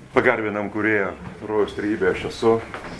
Pagarbinam Kūrėją, rojaus trejybė aš esu,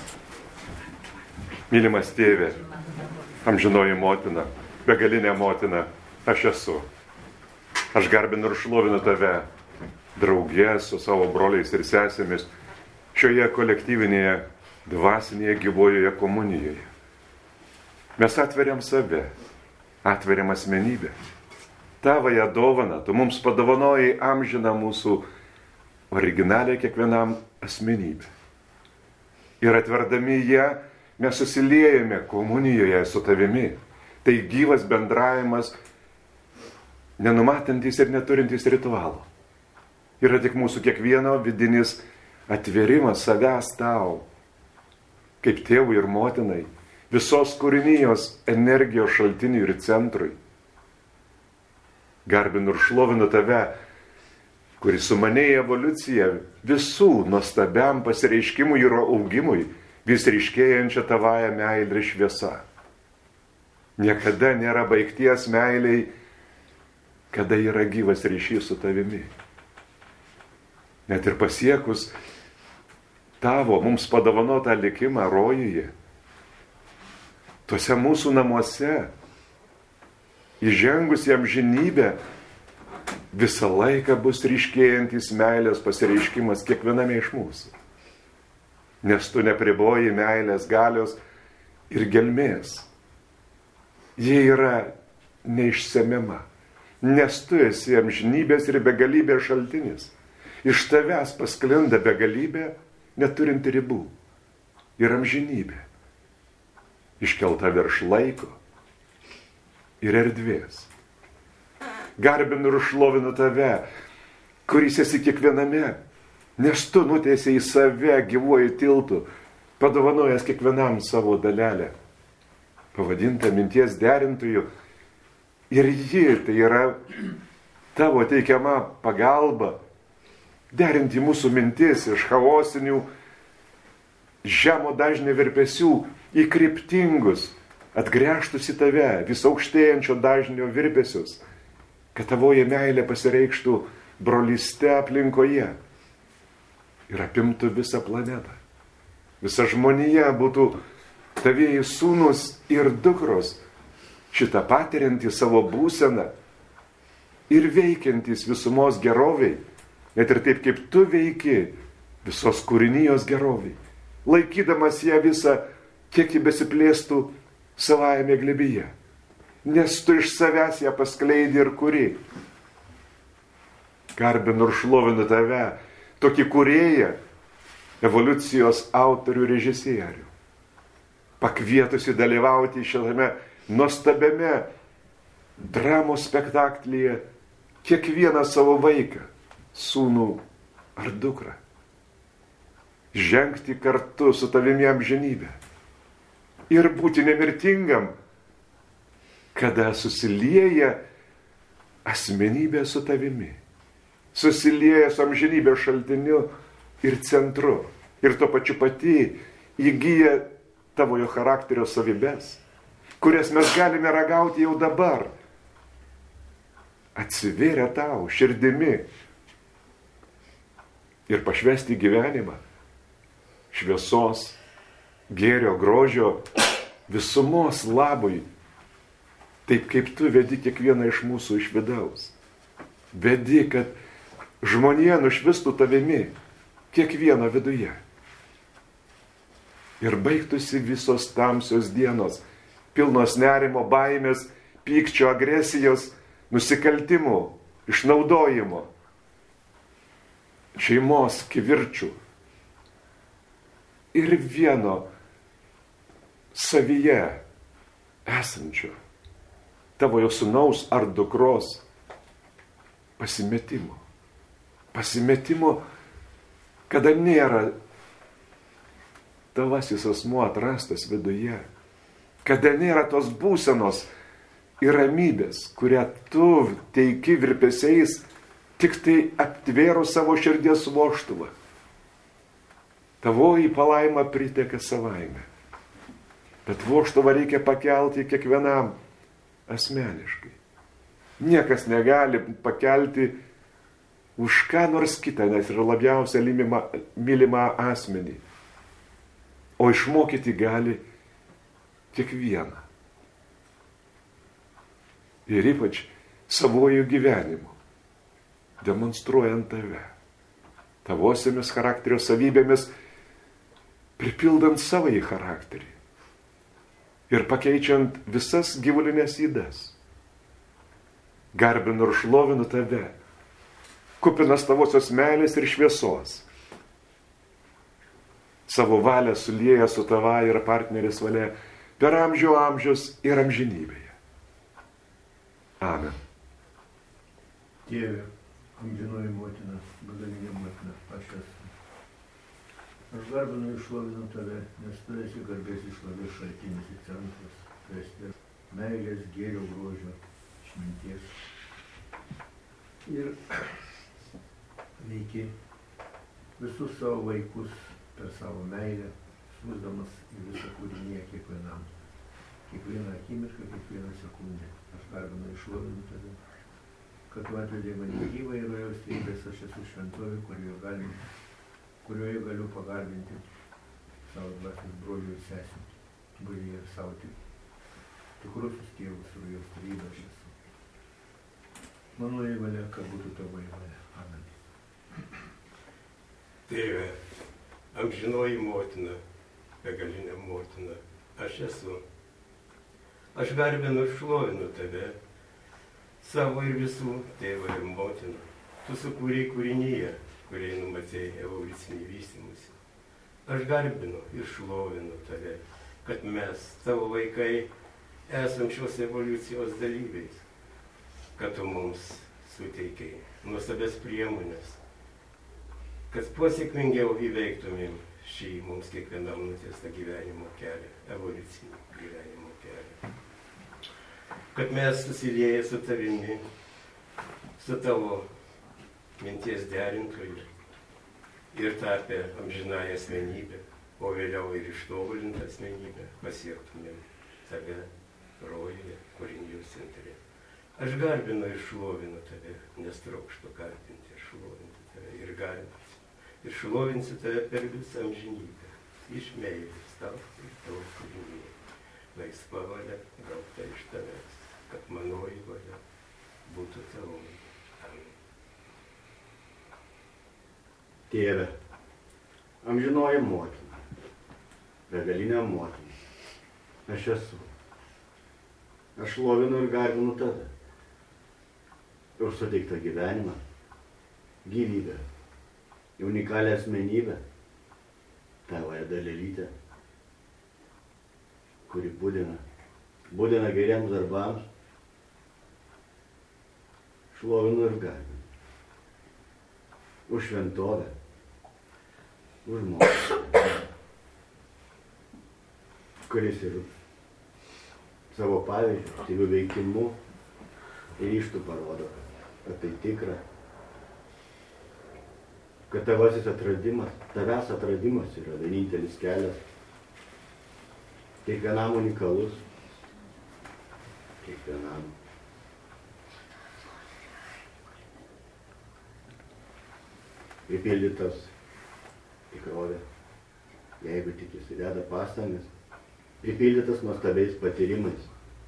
mylimas tėvė, amžinoji motina, begalinė motina, aš esu. Aš garbinu ir šlovinu tave, draugė su savo broliais ir sesėmis, šioje kolektyvinėje, dvasinėje, gyvojoje komunijoje. Mes atveriam save, atveriam asmenybę. Tavąją dovaną, tu mums padovanojai amžiną mūsų originalią kiekvienam asmenybę. Ir atverdami ją, mes susiliejame komunijoje su tavimi. Tai gyvas bendravimas, nenumatantis ir neturintis ritualo. Yra tik mūsų kiekvieno vidinis atverimas savęs tau, kaip tėvui ir motinai, visos kūrinijos energijos šaltiniui ir centrui. Garbinu ir šlovinu tave, kuris sumanėjo evoliuciją visų nuostabiam pasireiškimui ir augimui, vis ryškėjančią tavąją meilę ir šviesą. Niekada nėra baigties meiliai, kada yra gyvas ryšys su tavimi. Net ir pasiekus tavo mums padovanotą likimą rojuje, tuose mūsų namuose, įžengus į amžinybę, visą laiką bus ryškėjantis meilės pasireiškimas kiekviename iš mūsų. Nes tu nepriboji meilės galios ir gelmės. Jie yra neišsemiama, nes tu esi amžinybės ir begalybės šaltinis. Iš tavęs pasklinda begalybė, neturinti ribų. Ir amžinybė, iškelta virš laiko ir erdvės. Garbinu ir šlovinu tave, kuris esi kiekviename, nes tu nutiesi į save gyvuoju tiltu, padovanojęs kiekvienam savo dalelę, pavadinta minties derintojų. Ir ji, tai yra tavo teikiama pagalba, derinti mūsų mintis iš chaosinių, žemo dažnio virpesių į kryptingus, atgręžtus į tave, vis aukštėjančio dažnio virpesius, kad tavoji meilė pasireikštų brolyste aplinkoje ir apimtų visą planetą. Visa žmonija būtų tavieji sūnus ir dukros, šitą patiriantį savo būseną ir veikiantys visumos geroviai, net ir taip kaip tu veiki visos kūrinijos geroviai, laikydamas ją visą, kiek ji besiplėstų savajame glebyje. Nes tu iš savęs ją paskleidi ir kuri. Garbinu ir šlovinu tave, tokį kūrėją, evoliucijos autorių režisierių, pakvietusi dalyvauti šitame nuostabiame dramos spektaklyje kiekvieną savo vaiką, sūnų ar dukrą. Žengti kartu su tavimi amžinybę ir būti nemirtingam, kada susilieja asmenybė su tavimi, susilieja su amžinybės šaltiniu ir centru, ir tuo pačiu pati įgyja tavojo charakterio savybės, kurias mes galime ragauti jau dabar, atsivėrę tau širdimi ir pašvesti gyvenimą šviesos, gėrio, grožio, visumos labui, taip kaip tu vedi kiekvieną iš mūsų iš vidaus. Vedi, kad žmonija nušvistų tavimi kiekvieno viduje. Ir baigtųsi visos tamsios dienos, pilnos nerimo, baimės, pykčio, agresijos, nusikaltimų, išnaudojimo, šeimos kivirčių. Ir vieno savyje esančio tavojo sūnaus ar dukros pasimetimo. Pasimetimo, kada nėra tavasis asmuo atrastas viduje, kada nėra tos būsenos ir ramybės, kurią tu teiki virpesiais, tik tai aptvėrus savo širdies vožtuvą. Tavoji palaima priteka savaime. Bet vožtuvą reikia pakelti kiekvienam asmeniškai. Niekas negali pakelti už ką nors kitą, net ir labiausiai mylimą asmenį. O išmokyti gali kiekvieną. Ir ypač savojų gyvenimu, demonstruojant tave, tavosiamis charakterio savybėmis, pripildant savąjį charakterį ir pakeičiant visas gyvulinės ydas. Garbinu ir šlovinu tave, kupinas tavosios meilės ir šviesos. Savo valią sulieja su tava ir partneris valia per amžių amžius ir amžinybėje. Amen. Tėve, amžinoji motina, begalinė motina, aš esu. Aš garbinu ir šlovinu tave, nes tu esi garbės ir šlovės šaltinis ir centras. Tu esi meilės, gėrio, grožio, išminties. Ir veiki visus savo vaikus per savo meilę, siųsdamas į visą kūrinį kiekvienam. Kiekvieną akimirką, kiekvieną sekundę. Aš garbinu ir šlovinu tave, kad tu atvedei mane gyvą ir rojaus tėvės, aš esu šventovė, kurioje galiu pagarbinti savo dvasios brolių ir sesę, kurie ir savo tikrusius tėvus ir jos tarybą aš esu. Mano įvalia, kad būtų tavo įvalia. Amen. Tėve, amžinoji motina, begalinė motina, aš esu. Aš garbinu ir šlovinu tave, savo ir visų tėvą ir motiną. Tu sukūrei kūrinyje, kuriai numatėjai evoliucinį vystymusi. Aš garbinu ir šlovinu tave, kad mes, tavo vaikai, esam šios evoliucijos dalyviais, kad tu mums suteikiai nuostabias priemonės, kad kuo sėkmingiau įveiktumėm šį mums kiekvienam nutiestą gyvenimo kelią, evoliucinį gyvenimo kelią. Kad mes susilieję su tavimi, su tavo minties derintoju ir tapę amžinąją asmenybę, o vėliau ir ištobulintą asmenybę, pasiektumėm tave rojuje, kūrinijos centre. Aš garbinu ir šlovinu tave, nes trokštu garbinti ir šlovinti tave ir garbinti. Ir šlovinsiu tave per visą amžinybę, iš meilės tau ir tavo kūrinyje. Laisva valia gauta iš tavęs, kad manoji valia būtų tavo. Amen. Tėve, amžinoji motina, begalinė motina, aš esu. Aš šlovinu ir garbinu tave. Ir suteiktą gyvenimą, gyvybę, unikalią asmenybę, tavoje dalelytę, kuri būdina geriems darbams, šlovinu ir garbinu. Už šventovę, už mokytoją, kuris ir savo pavyzdžių, aktyvių veikimu ir ryžtų parodo, kad tai tikra, kad tavęs atradimas yra vienintelis kelias, kiekvienam unikalus, kiekvienam pripildytas tikrovė, jeigu tik jis įdeda pastangas, pripildytas nuostabiais patyrimais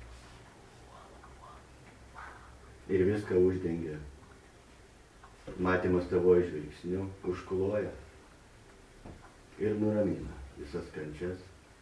ir viską uždengia. Matymas tavo žvilgsniu užkloja ir nuramina visas kančias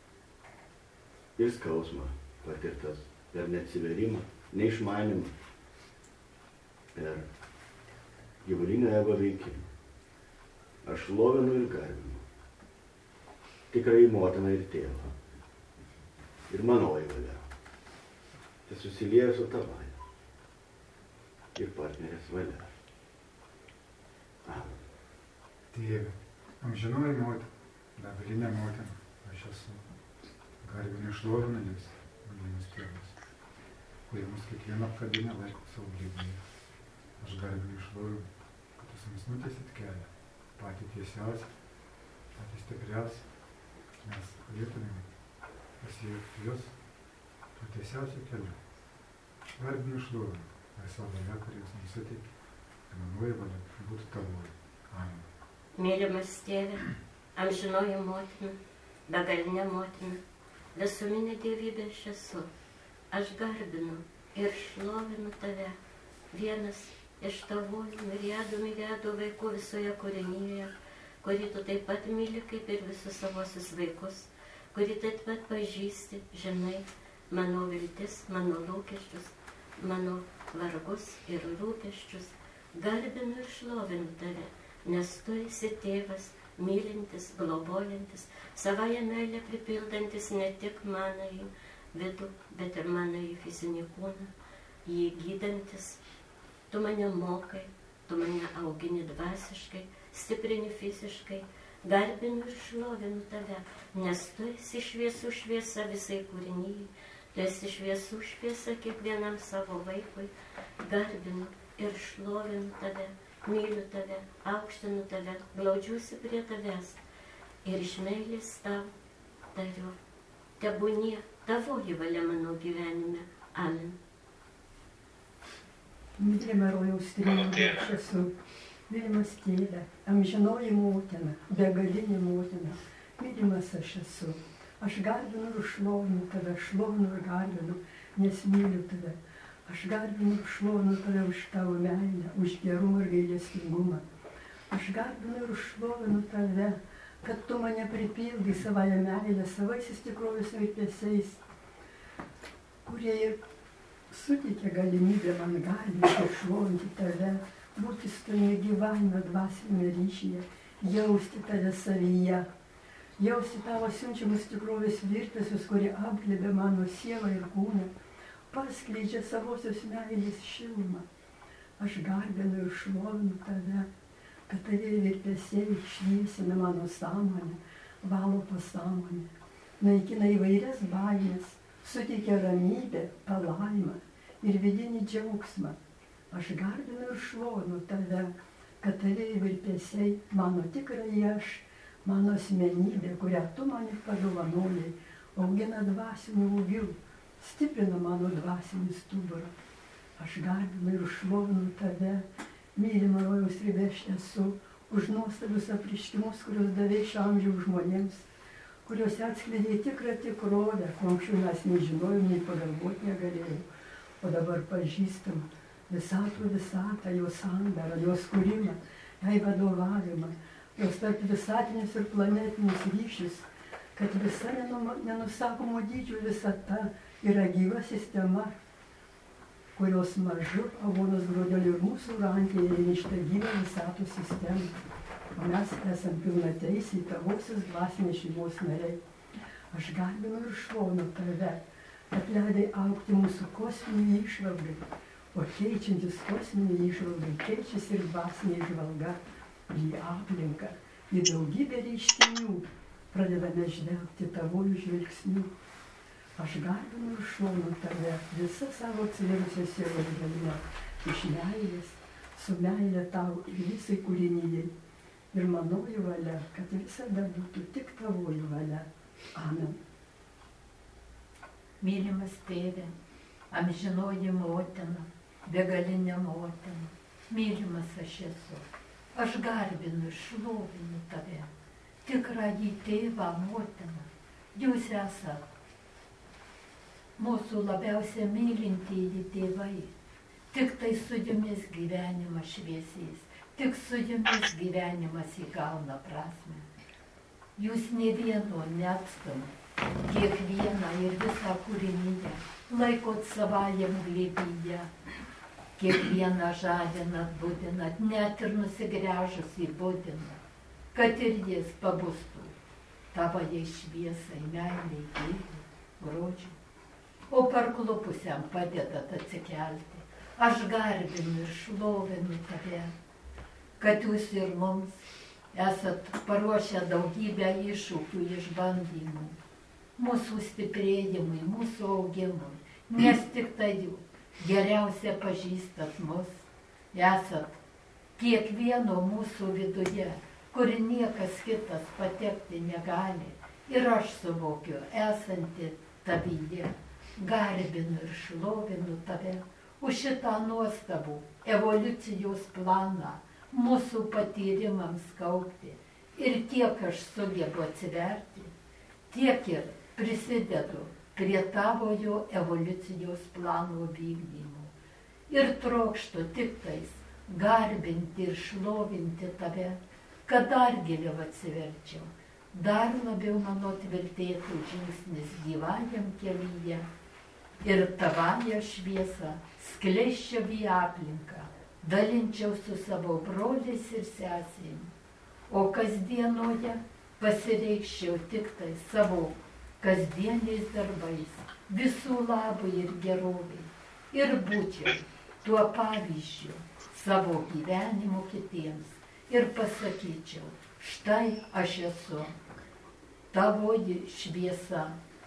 ir skausmą patirtas per neatsiverimą, neišmanimą, per gyvulinio ego veikimą. Aš šlovinu ir garbinu tikrai motiną ir tėvą. Ir manoji valia. Tai susilieja su tavai. Ir partnerės valia. Amen. Tėve, amžinoji motina, begalinė motina, aš esu. Garbinu šlovinu jūs, mylimus tėvus, kurie mus kiekvieną apkabinę laiko savo glėbyje. Aš garbinu šlovinu, kad jūs mums nutiesit kelią, patį tiesiausią, patį stipriausią, mes galėtumėm pasiekti jūs tuo tiesiausiu keliu. Garbinu šlovinu, ir savo valia, kurį jūs mums suteikė, manoji valia būtų tavoji. Amen. Mylimas Tėve, amžinoji motina, begalinė motina, visuminė dievybė aš esu. Aš garbinu ir šlovinu tave, vienas iš tavųjų miriadų vaikų visoje kūrinyje, kurį tu taip pat myli kaip ir visus savosius vaikus, kurį taip pat pažįsti, žinai, mano viltis, mano lūkesčius, mano vargus ir rūpesčius. Garbinu ir šlovinu tave, nes tu esi tėvas, mylintis, globojantis, savąją meilę pripildantis ne tik manąjį vidų, bet ir manąjį fizinį kūną, jį gydantis. Tu mane mokai, tu mane augini dvasiškai, stiprini fiziškai, garbinu ir šlovinu tave, nes tu esi šviesų šviesa visai kūrinyjai, tu esi šviesų šviesa kiekvienam savo vaikui, garbinu ir šlovinu tave, myliu tave, aukštinu tave, glaudžiuosi prie tavęs ir iš meilės tau tariu, tebūnie tavoji valia mano gyvenime. Amen. Mylima rojaus tėve, aš esu, mylimas Tėve, amžinoji motina, begalinė motina, mylimas aš esu. Aš garbinu ir šlovinu tave, šlovinu ir garbinu, nes myliu tave. Aš garbinu ir šlovinu tave už tavo meilę, už gerumą ir gailestingumą. Aš garbinu ir šlovinu tave, kad tu mane pripildai savąją meilę, savaisiais tikrovės virpesiais, kurie ir suteikia galimybę man garbinti ir šlovinti tave, būti su tavimi gyvavime dvasinėme ryšyje, jausti tave savyje, jausti tavo siunčiamus tikrovės virpesius, kurie apglėbia mano sielą ir kūną, paskleidžia savosios meilės šilumą. Aš garbinu ir šlovinu tave, kad tave virpesiai šviesina mano sąmonę, valo pasąmonę, naikina įvairias baimės, suteikia ramybę, palaimą ir vidinį džiaugsmą. Aš garbinu ir šlovinu tave, kad tave virpesiai mano tikrai aš, mano asmenybė, kurią tu man padovanojai, augina dvasinių ūgių, stiprina mano dvasinį stuburą. Aš garbinu ir šlovinu tave, mylima rojaus ribė aš esu, už nuostabius apriškimus, kuriuos davei šio amžiaus žmonėms, kuriuose atskleidė tikrą tikrovę, ko anksčiau mes nežinojom, nei pagalvoti negalėjom. O dabar pažįstam visatą, jos sandarą, jos kūrimą, jai vadovavimą, jos tarp visatinius ir planetinius ryšius, kad visa nenusakomo dydžio visata yra gyva sistema, kurios mažu aguonos grūdeliu ir mūsų rankėje įnešta gyva visatos sistema. O mes esam pilnateisiai tavosios dvasinės šeimos nariai. Aš garbinu ir šlovinu tave, kad leidai augti mūsų kosminį įžvalgai, o keičiantis kosminį įžvalgai keičiasi ir dvasinė įžvalga į aplinką, į daugybę reiškinių pradedame žvelgti tavųjų žvilgsnių. Aš garbinu ir šlovinu tave visą savo atsivėrusią sielos gelmę, iš meilės, su meilė tau ir visai kūrinyjai. Ir manoji valia, kad visada būtų tik tavoji valia. Amen. Mylimas Tėve, amžinoji motina, begalinė motina, mylimas aš esu. Aš garbinu ir šlovinu tave, tikrąjį tėvą, motiną. Jūs esat mūsų labiausiai mylintieji tėvai. Tik tai su jumis gyvenimas šviesės. Tik su jumis gyvenimas įgauna prasme. Jūs ne vieno neatstumate, kiekvieną ir visą kūrinyje laikot savajam glėbyje. Kiekvieną žadinat, budinat, net ir nusigręžus į budiną, kad ir jis pabustų tavai šviesai, meiliai, gėriui, grožiui. O parklupusiam padedat atsikelti. Aš garbinu ir šlovinu tave, kad jūs ir mums esat paruošę daugybę iššūkių, išbandymų, mūsų stiprėjimui, mūsų augimui, nes tik tai jūs geriausia pažįstat mus, esat kiekvieno mūsų viduje, kur niekas kitas patekti negali, ir aš suvokiu, esanti tavyje, garbinu ir šlovinu tave už šitą nuostabų evoliucijos planą mūsų patyrimams kaupti. Ir kiek aš sugebu atsiverti, tiek ir prisidedu prie tavojo evoliucijos plano vykdymo. Ir trokštu tik tais garbinti ir šlovinti tave, kad dar giliau atsiverčiau, dar labiau mano tvirtėtų žingsnis gyvajam kelyje ir tavąją šviesą skleisčiau į aplinką, dalinčiau su savo broliais ir sesėm, o kasdienoje pasireikščiau tik tai savo kasdieniais darbais, visų labui ir gerovai, ir būčiau tuo pavyzdžiu savo gyvenimo kitiems ir pasakyčiau, štai aš esu tavoji šviesa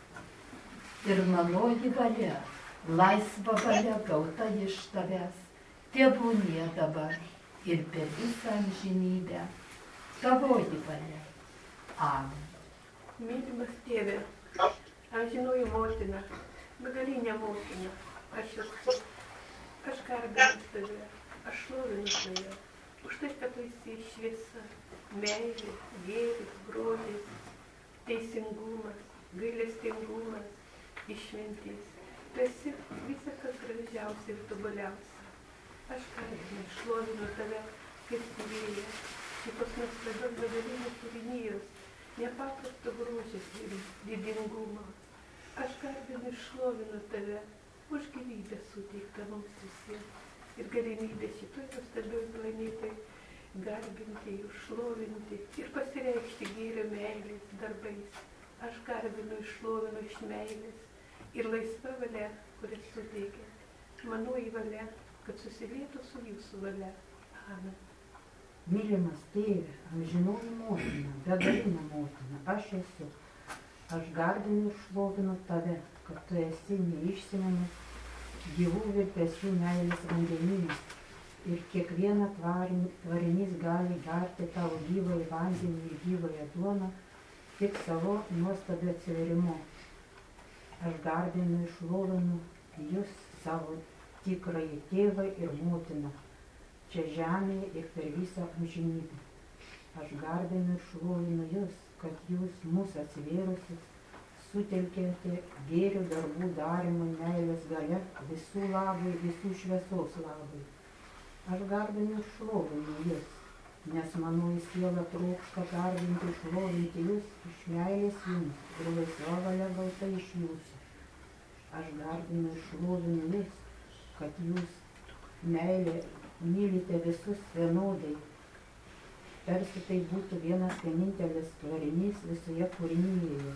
ir manoji valia, laisva valia gauta iš tavęs, tebūnie dabar ir per visą amžinybę, tavoji valia. Amen. Mylimas tėve, amžinoji motina, begalinė motina, aš esu, aš garbinu tave, aš šlovinu tave, už tai, kad tu esi šviesa, meilė, gėris, grožis, teisingumas, gailestingumas, išmintis. Tu esi visa, kas gražiausia ir tobuliausia. Aš garbinu, šlovinu tave kaip kūrėją, šitos nuostabios begalinės kūrinijos, nepaprasto grožis ir didingumo. Aš garbinu ir šlovinu tave už gyvybę suteiktą mums visiems ir galimybę šitoj nuostabioj planetai garbinti, šlovinti ir pasireikšti gėrio meilės darbais. Aš garbinu ir šlovinu iš meilės ir laisva valia, kurią suteikia. Manoji valia, kad susilietų su jūsų valia. Amen. Mylimas tėve, amžinoji motina, begalinė motina, aš esu. Aš garbinu ir šlovinu tave, kad tu esi neišsemiamas gyvų virpesių meilės vandenynas ir kiekviena tvarinys gali gerti tavo gyvąjį vandenį ir gyvąją duoną tik savo nuostabiu atsiverimu. Aš garbinu ir šlovinu jūs savo tikrąjį tėvą ir motiną, čia žemėje ir per visą amžinybę. Aš garbinu ir šlovinu jūs, kad jūs mūsų atsivėrusit, sutelkėte gėrių darbų darymui meilės galia visų labui, visų šviesos labui. Aš garbinu ir šlovinu jūs, nes manoji siela trokšta garbinti ir šlovinti jūs iš meilės jums ir laisva valia gauta iš jūsų. Aš garbinu ir šlovinu jūs, kad jūs meilė mylite visus vienodai, tarsi tai būtų vienas vienintelis tvarinys visoje kūrinyje.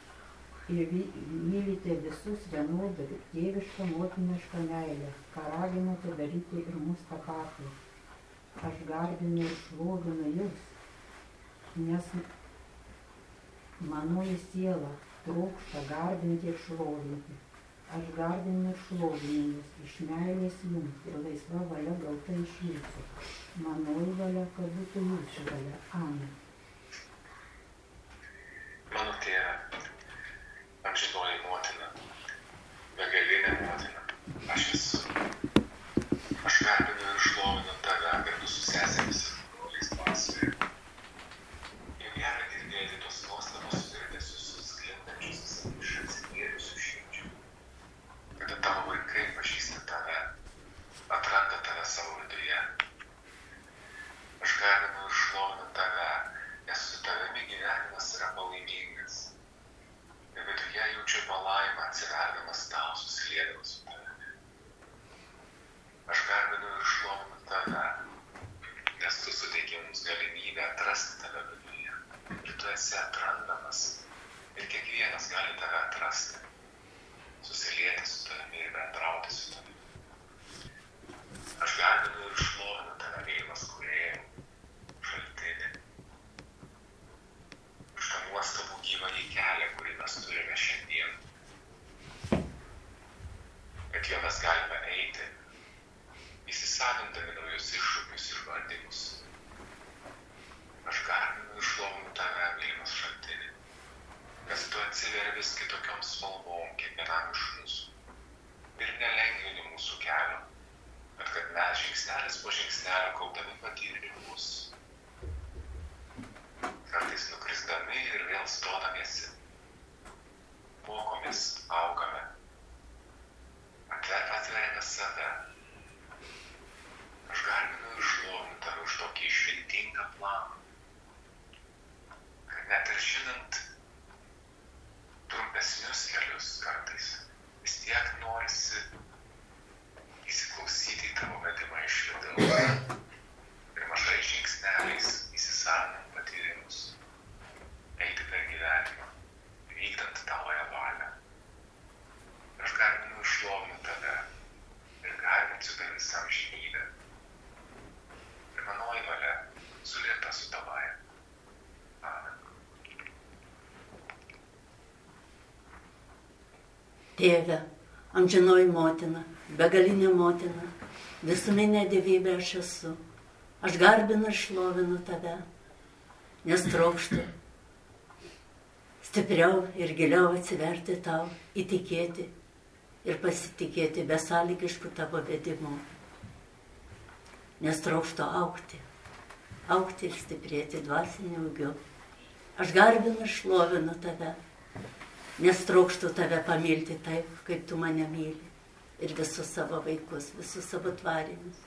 Ir mylite visus vienodai tėvišką motinišką meilę, ką raginote daryti ir mus tą patį. Aš garbinu ir šlovinu jūs, nes manoji siela trokšta garbinti ir šlovinti. Aš garbinu ir šlovinu jūs iš meilės jums ir laisva valia gauta iš jūsų. Manoji valia, kad būtų jūsų valia. Amen. Mano tėve, amžinoji motina, begalinė motina, aš esu. Aš garbinu ir šlovinu tave kartu su sesėmis ir broliais dvasioje. Ir gera girdėti tos nuostabos virpesius sklindančius iš atsigėrusių širdžių. Kada tavo vaikai pažįsta tave, atranda tave savo viduje. Aš garbinu ir šlovinu tave, nes su tavimi gyvenimas yra palaimingas. Ir viduje jaučiu palaimą atsiverdamas tau, susiliedamas su tavimi. Aš garbinu ir šlovinu tave, nes tu suteiki mums galimybę atrasti tave viduje. Ir tu esi atrandamas. Ir kiekvienas gali tave atrasti, susilieti su tavimi ir bendrauti su tavimi. Aš garbinu ir šlovinu tave, mylimas kūrėjau, šaltinį. Už tą nuostabų gyvąjį kelią, kurį mes turime šiandien. Kad jo mes galime eiti, įsisavindami naujus iššūkius ir bandymus. Aš garbinu ir šlovinu tave, mylimas šaltinį, kad tu atsiveri vis kitokiom spalvom. nuolat stodamiesi, mokomės, augame, atveriame save. Aš garbinu ir šlovinu tave už tokį išmintingą planą, kad net ir žinant trumpesnius kelius kartais, vis tiek norisi įsiklausyti į tavo vedimą iš vidaus ir mažais žingsneliais įsisavinant patyrimus, eiti per gyvenimą, vykdant tavoje valią. Aš garbinu ir šlovinu tave ir garbinsiu per visą amžinybę. Ir manoji valia sulieta su tavąja. Amen. Tėve, amžinoji motina, begalinė motina, visuminė dievybė aš esu. Aš garbinu ir šlovinu tave, nes trokštu stipriau ir giliau atsiverti tau, įtikėti ir pasitikėti besąlygišku tavo vedimu. Nes trokštu augti ir stiprėti dvasiniu ūgiu. Aš garbinu ir šlovinu tave, nes trokštu tave pamilti taip, kaip tu mane myli. Ir visus savo vaikus, visus savo tvarinius.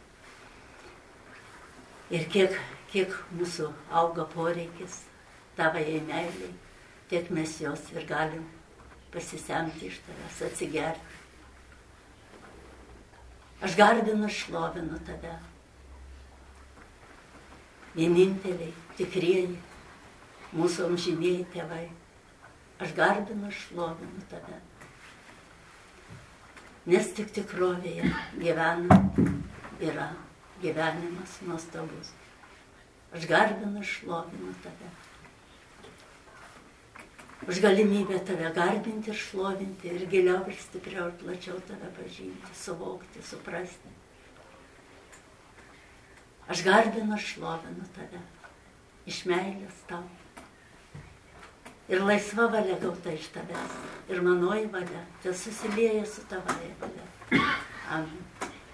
Ir kiek mūsų auga poreikis tavai meiliai, tiek mes jos ir galim pasisemti iš tavęs, atsigerti. Aš garbinu ir šlovinu tave. Vieninteliai, tikrieji, mūsų amžinieji tėvai. Aš garbinu ir šlovinu tave. Nes tik tikrovėje gyvenant yra gyvenimas nuostabus. Aš garbinu ir šlovinu tave. Už galimybę tave garbinti ir šlovinti ir giliau ir stipriau ir plačiau tave pažinti, suvokti, suprasti. Aš garbinu ir šlovinu tave iš meilės tau. Ir laisva valia gauta iš tavęs. Ir manoji valia, tai susilieja su tavoje valia. Amen.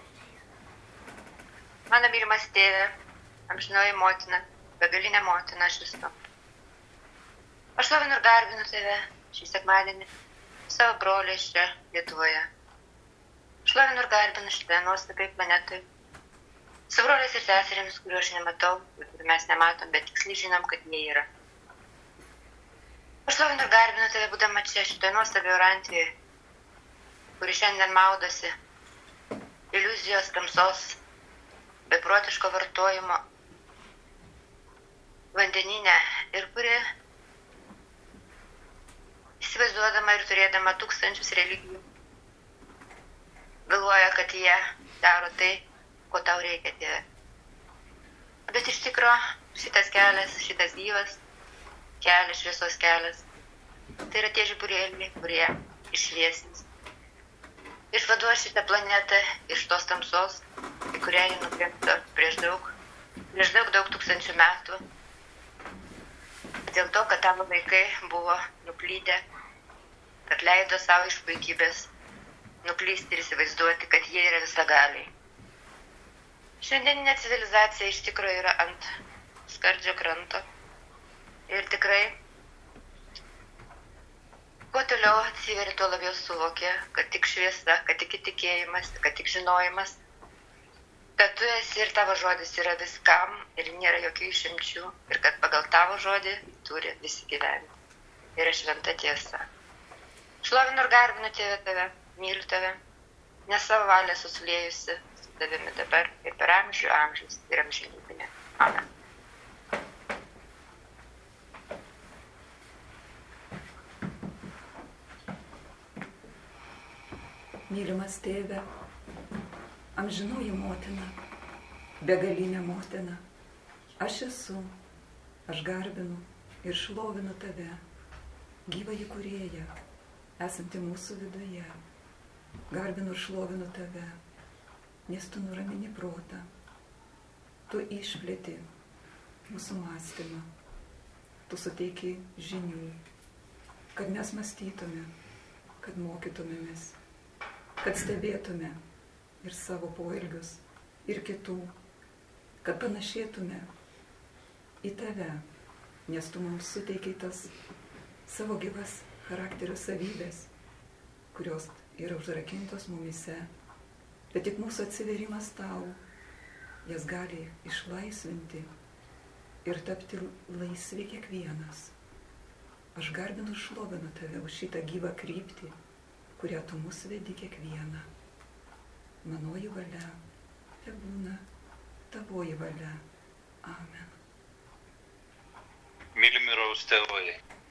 Mano mylimas tėve, amžinoji motina, begalinė motina aš esu. Aš šlovinu ir garbinu tave šį sekmadienį, savo broliai čia Lietuvoje. Šlovinu ir garbinu šitą nuostabiai planetai. Su broliais ir seserimis, kuriuo aš nematau, ir mes nematom, bet tiksliai žinom, kad jie yra. Aš šlovinu ir garbinu tave, būdama čia šitoje nuostabioje Orantėje, kuri šiandien maudosi iliuzijos, tamsos, beprotiško vartojimo vandeninę ir kuri įsivaizduodama ir turėdama tūkstančius religijų galvoja, kad jie daro tai, ko tau reikia, tėve. Bet iš tikro šitas kelias, šitas gyvas kelias, šviesos kelias, tai yra tie žiburėliai, kurie išviesins. Išvaduos šitą planetą iš tos tamsos, į kurią jį nukreipta prieš daug tūkstančių metų. Dėl to, kad tavo vaikai buvo nuklydę, kad leido savo iš puikybės nuklysti ir įsivaizduoti, kad jie yra visagaliai. Šiandieninė civilizacija iš tikrųjų yra ant skardžio kranto. Ir tikrai, kuo toliau atsiveri, tuo labiau suvokė, kad tik šviesa, kad tik įtikėjimas, kad tik žinojimas, kad tu esi ir tavo žodis yra viskam ir nėra jokių išimčių ir kad pagal tavo žodį turi visi gyventi. Yra šventa tiesa. Šlovinu ir garbinu tave, myliu tave, nes savo valią susiliejusi su tavimi dabar ir per amžius ir amžinybinę. Amen. Mylimas tėve, amžinoji motina, begalinė motina, aš esu, aš garbinu ir šlovinu tave, gyvąjį kūrėją, esantį mūsų viduje. Garbinu ir šlovinu tave, nes tu nuramini protą, tu išplėti mūsų mąstymą, tu suteiki žinių, kad mes mąstytume, kad mokytumėmės, kad stebėtume ir savo poelgius, ir kitų, kad panašėtume į tave, nes tu mums suteikiai tas savo gyvas charakterio savybės, kurios yra užrakintos mumise, bet tik mūsų atsiverimas tau jas gali išlaisvinti ir tapti laisvi kiekvienas. Aš garbinu ir šlovinu tave už šitą gyvą kryptį, kurią tu mus vedi kiekvieną. Manoji valia, tebūna tavoji valia. Amen. Mylimiraus tėvai,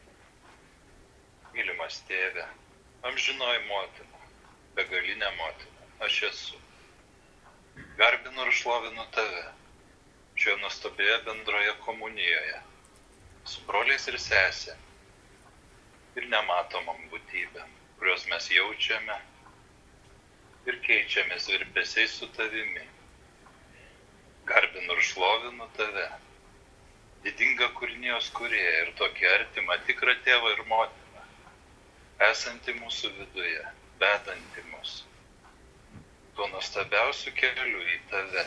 mylimas tėve, amžinoji motina, begalinė motina, aš esu. Garbinu ir šlovinu tave šioje nuostabioje bendroje komunijoje, su broliais ir sesė ir nematomam būtybėm, kuriuos mes jaučiame ir keičiamės virpesiais su tavimi. Garbinu ir šlovinu tave, didingą kūrinijos kūrėją ir tokį artimą tikrą tėvą ir motiną, esantį mūsų viduje, vedantį mus tuo nuostabiausiu keliu į tave.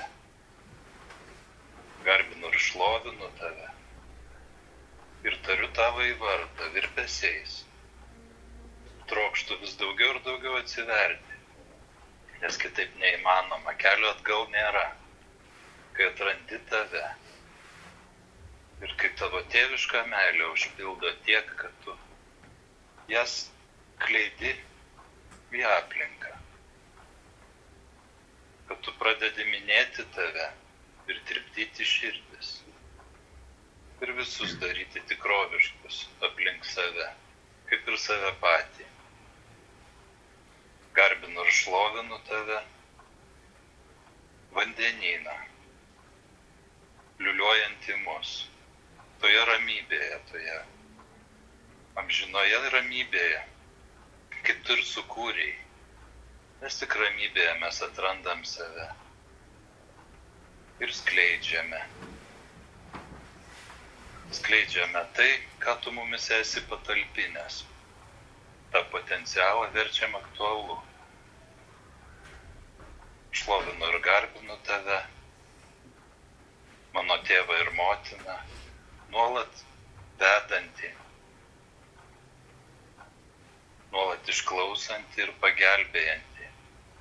Garbinu ir šlovinu tave ir tariu tavo į vardą virpesiais. Trokštu vis daugiau ir daugiau atsiverti, nes kitaip neįmanoma, kelio atgal nėra, kai atrandi tave ir kai tavo tėviška meilė užpildo tiek, kad tu jas kleidi į aplinką, kad tu pradedi minėti tave ir tirpdyti širdis ir visus daryti tikroviškus aplink save, kaip ir save patį. Garbinu ir šlovinu tave, vandenyną, liuliuojantį mus, toje ramybėje, toje amžinoje ramybėje, kaip tu ir sukūrei, nes tik ramybėje mes atrandam save ir skleidžiame tai, ką tu mumise esi patalpinęs. tą potencialą verčiam aktualu. Šlovinu ir garbinu tave, mano tėvą ir motiną, nuolat vedantį, nuolat išklausantį ir pagelbėjantį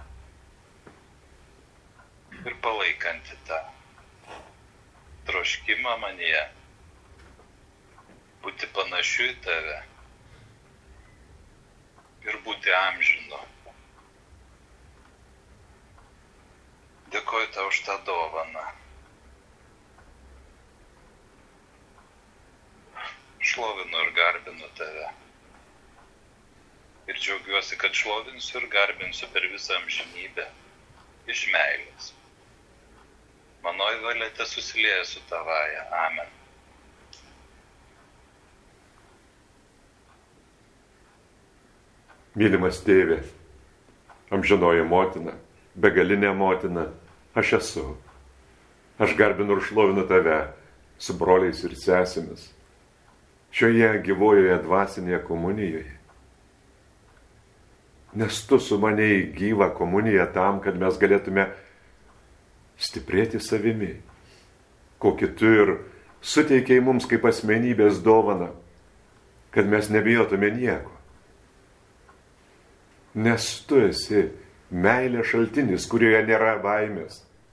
ir palaikantį tą troškimą manyje būti panašiu į tave ir būti amžinu. Dėkoju tau už tą dovaną. Šlovinu ir garbinu tave. Ir džiaugiuosi, kad šlovinsiu ir garbinsiu per visą amžinybę iš meilės. Manoji valia tesusilieja su tavaja. Amen. Mylimas tėve, amžinoji motina, begalinė motina, aš esu. Aš garbinu ir šlovinu tave su broliais ir sesėmis šioje gyvojoje dvasinėje komunijoje. Nes tu sumanėjai gyvą komuniją tam, kad mes galėtume stiprėti savimi, kokį tu ir suteikei mums kaip asmenybės dovaną, kad mes nebijotume nieko. Nes tu esi meilės šaltinis, kurioje nėra baimės.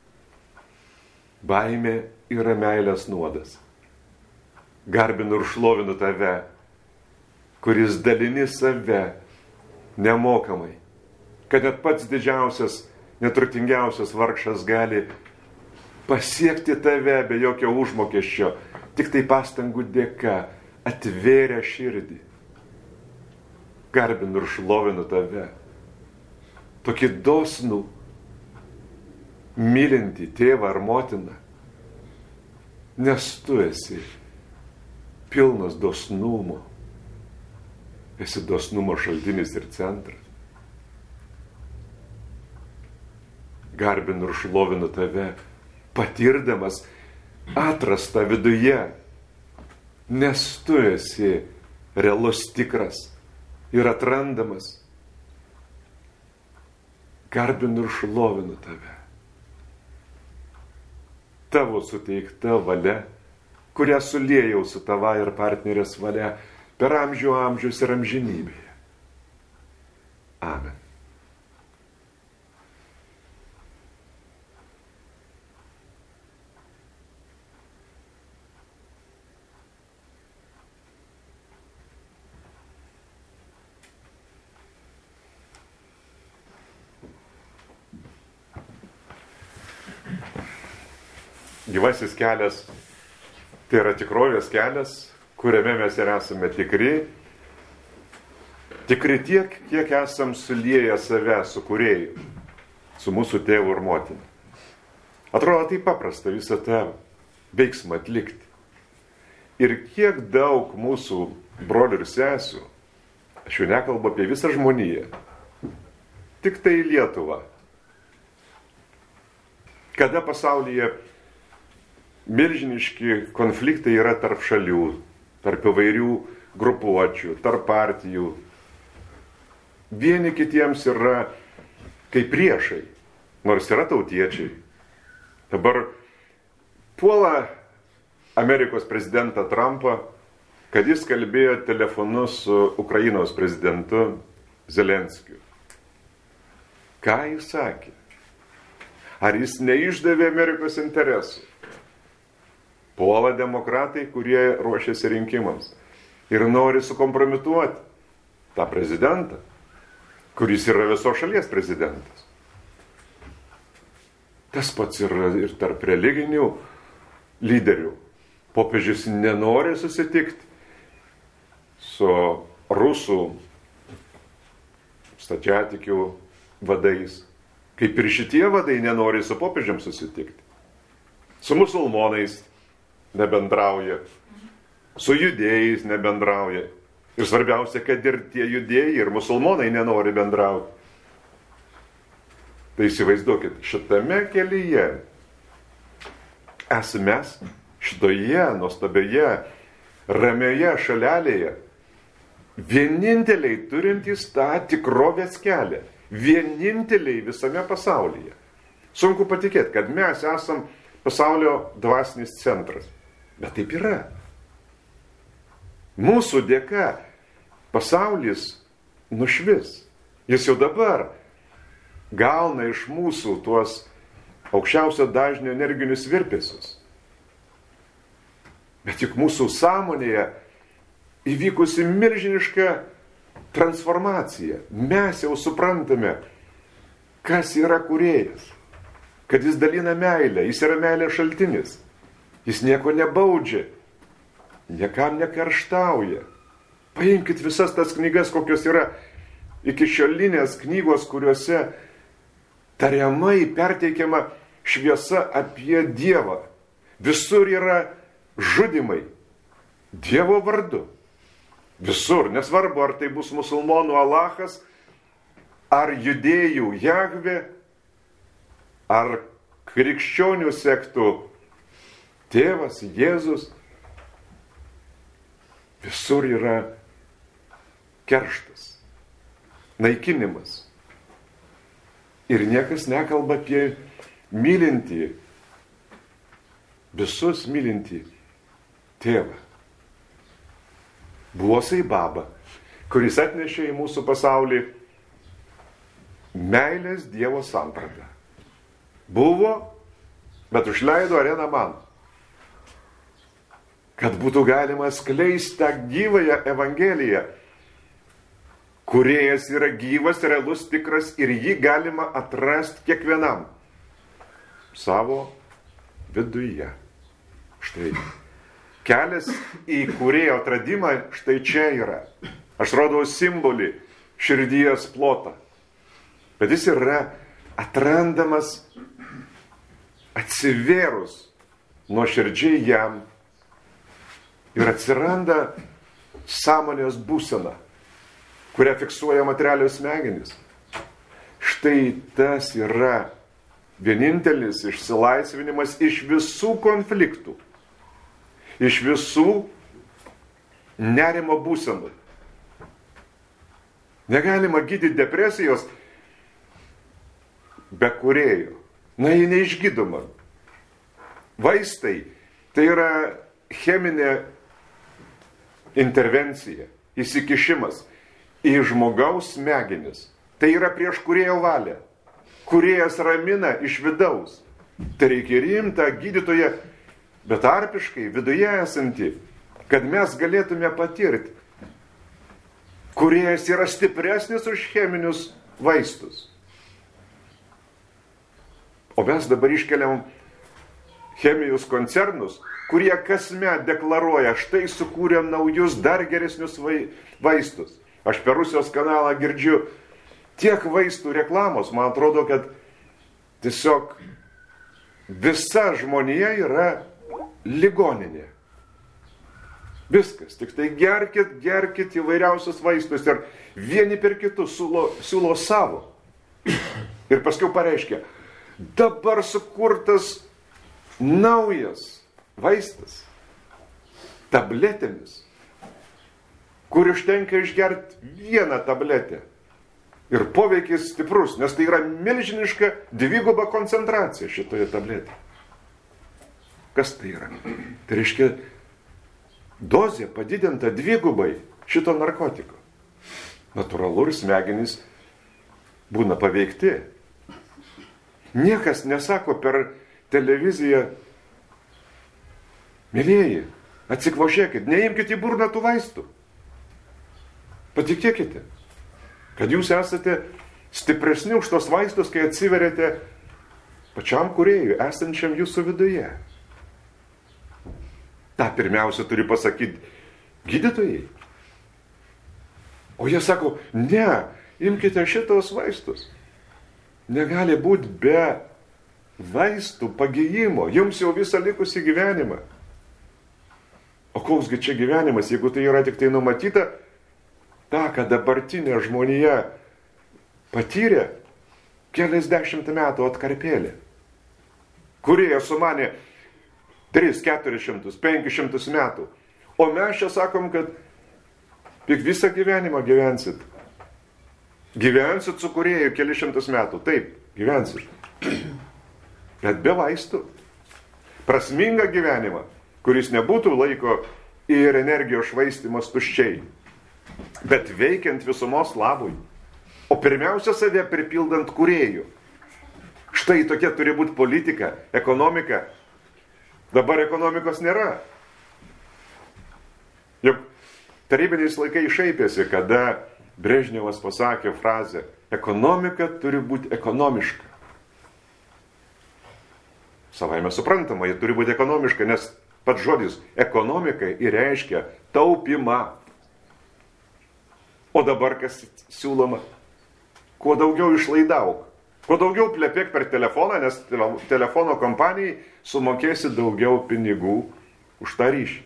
Baimė yra meilės nuodas. Garbinu ir šlovinu tave, kuris dalini save nemokamai, kad net pats didžiausias, neturtingiausias vargšas gali pasiekti tave be jokio užmokesčio, tik tai pastangų dėka, atvėrę širdį. Garbinu ir šlovinu tave, tokį dosnų, mylintį tėvą ar motiną, nes tu esi pilnas dosnumo, esi dosnumo šaltinis ir centras. Garbinu ir šlovinu tave, patirdamas atrastą viduje, nes tu esi realus, tikras ir atrandamas. Garbinu ir šlovinu tave. Tavo suteikta valia, kurią suliejau su tava ir partnerės valia, per amžių amžius ir amžinybėje. Amen. Gyvasis kelias tai yra tikrovės kelias, kuriame mes ir esame tikri. Tikri tiek, kiek esam sulieję save su kūrėju, su mūsų tėvu ir motina. Atrodo tai paprasta visą tą veiksmą atlikti. Ir kiek daug mūsų brolių ir sesių, aš jau nekalbu apie visą žmoniją, tik tai Lietuvą. Kada pasaulyje milžiniški konfliktai yra tarp šalių, tarp įvairių grupuočių, tarp partijų. Vieni kitiems yra kaip priešai, nors yra tautiečiai. Dabar puola Amerikos prezidentą Trumpą, kad jis kalbėjo telefonu su Ukrainos prezidentu Zelenskiu. Ką jis sakė? Ar jis neišdavė Amerikos interesų? Puola demokratai, kurie ruošiasi rinkimams ir nori sukompromituoti tą prezidentą, kuris yra visos šalies prezidentas. Tas pats yra ir tarp religinių lyderių. Popiežius nenori susitikti su rusų stačiatikių vadais, kaip ir šitie vadai nenori su popiežiam susitikti. Su musulmonais nebendrauja, su judėjais nebendrauja. Ir svarbiausia, kad ir tie judėjai ir musulmonai nenori bendrauti. Tai įsivaizduokit, šitame kelyje esame mes, šitoje nuostabioje, ramioje šalelėje, vieninteliai turintys tą tikrovės kelią, vieninteliai visame pasaulyje. Sunku patikėti, kad mes esam pasaulio dvasinis centras. Bet taip yra. Mūsų dėka pasaulis nušvis. Jis jau dabar gauna iš mūsų tuos aukščiausio dažnio energinius virpesius. Bet juk mūsų sąmonėje įvykusi milžiniška transformacija. Mes jau suprantame, kas yra kūrėjas. Kad jis dalina meilę, jis yra meilės šaltinis. Jis nieko nebaudžia, niekam nekerštauja. Paimkit visas tas knygas, kokios yra iki šiolinės knygos, kuriuose tariamai perteikiama šviesa apie Dievą. Visur yra žudimai Dievo vardu. Visur, nesvarbu, ar tai bus musulmonų Alachas, ar judėjų Jahvė, ar krikščionių sektų Tėvas, Jėzus. Visur yra kerštas, naikinimas. Ir niekas nekalba apie mylintį, visus mylintį Tėvą. Buvo Saibaba, kuris atnešė į mūsų pasaulį meilės Dievo sampratą. Buvo, bet užleido areną man. Kad būtų galima skleisti tą gyvąją Evangeliją. Kūrėjas yra gyvas, realus, tikras ir jį galima atrasti kiekvienam savo viduje. Štai. Kelias į kūrėjo atradimą štai čia yra. Aš rodau simbolį širdies plotą. Bet jis yra atrandamas atsivėrus nuoširdžiai jam. Ir atsiranda sąmonės būsena, kurią fiksuoja materialios smegenys. Štai tas yra vienintelis išsilaisvinimas iš visų konfliktų, iš visų nerimo būsenų. Negalima gydyti depresijos be kūrėjo. Na, ji neišgydoma. Vaistai tai yra cheminė intervencija, įsikišimas į žmogaus smegenis. Tai yra prieš kūrėjo valią. Kūrėjas ramina iš vidaus. Tai reikia rimtą gydytoją, betarpiškai viduje esantį, kad mes galėtume patirti. Kūrėjas yra stipresnis už cheminius vaistus. O mes dabar iškeliam chemijos koncernus, kurie kasmet deklaruoja, štai sukūrėm naujus, dar geresnius vaistus. Aš per Rusijos kanalą girdžiu tiek vaistų reklamos, man atrodo, kad tiesiog visa žmonija yra ligoninė. Viskas, tik tai gerkit įvairiausius vaistus ir vieni per kitus siūlo savo. Ir paskui pareiškia, dabar sukurtas naujas vaistas tabletėmis, kur užtenka išgerti vieną tabletę. Ir poveikis stiprus, nes tai yra milžiniška dviguba koncentracija šitoje tabletėje. Kas tai yra? Tai reiškia dozė padidinta dvigubai šito narkotiko. Natūralu, ir smegenys būna paveikti. Niekas nesako per televiziją, mielieji, atsikvošėkit, neimkite į burną tų vaistų. Patikėkite, kad jūs esate stipresni už tos vaistus, kai atsiverėte pačiam kūrėjui, esančiam jūsų viduje. Ta pirmiausia turi pasakyti gydytojai. O jie sako, ne, imkite šitos vaistus. Negali būti be vaistų pagijimo, jums jau visą likusį gyvenimą. O koksgi čia gyvenimas, jeigu tai yra tik tai numatyta, tą, ką dabartinė žmonija patyrė keliasdešimt metų atkarpėlė, kurie sumanė 300, 400, 500 metų. O mes čia sakom, kad tik visą gyvenimą gyvensit. Gyvensit su kūrėju kelišimtus metų. Taip, gyvensit. Bet be vaistų. Prasmingą gyvenimą, kuris nebūtų laiko ir energijos švaistymas tuščiai, bet veikiant visumos labui. O pirmiausia, save pripildant kūrėjų. Štai tokia turi būti politika, ekonomika. Dabar ekonomikos nėra. Juk tarybiniais laikais šaipėsi, kada Brežnevas pasakė frazę, ekonomika turi būti ekonomiška. Savaime suprantama, ji turi būti ekonomiška, nes pats žodis ekonomika įreiškia taupimą. O dabar kas siūloma? Kuo daugiau išlaidauk, kuo daugiau plepėk per telefoną, nes telefono kompanijai sumokėsi daugiau pinigų už tą ryšį.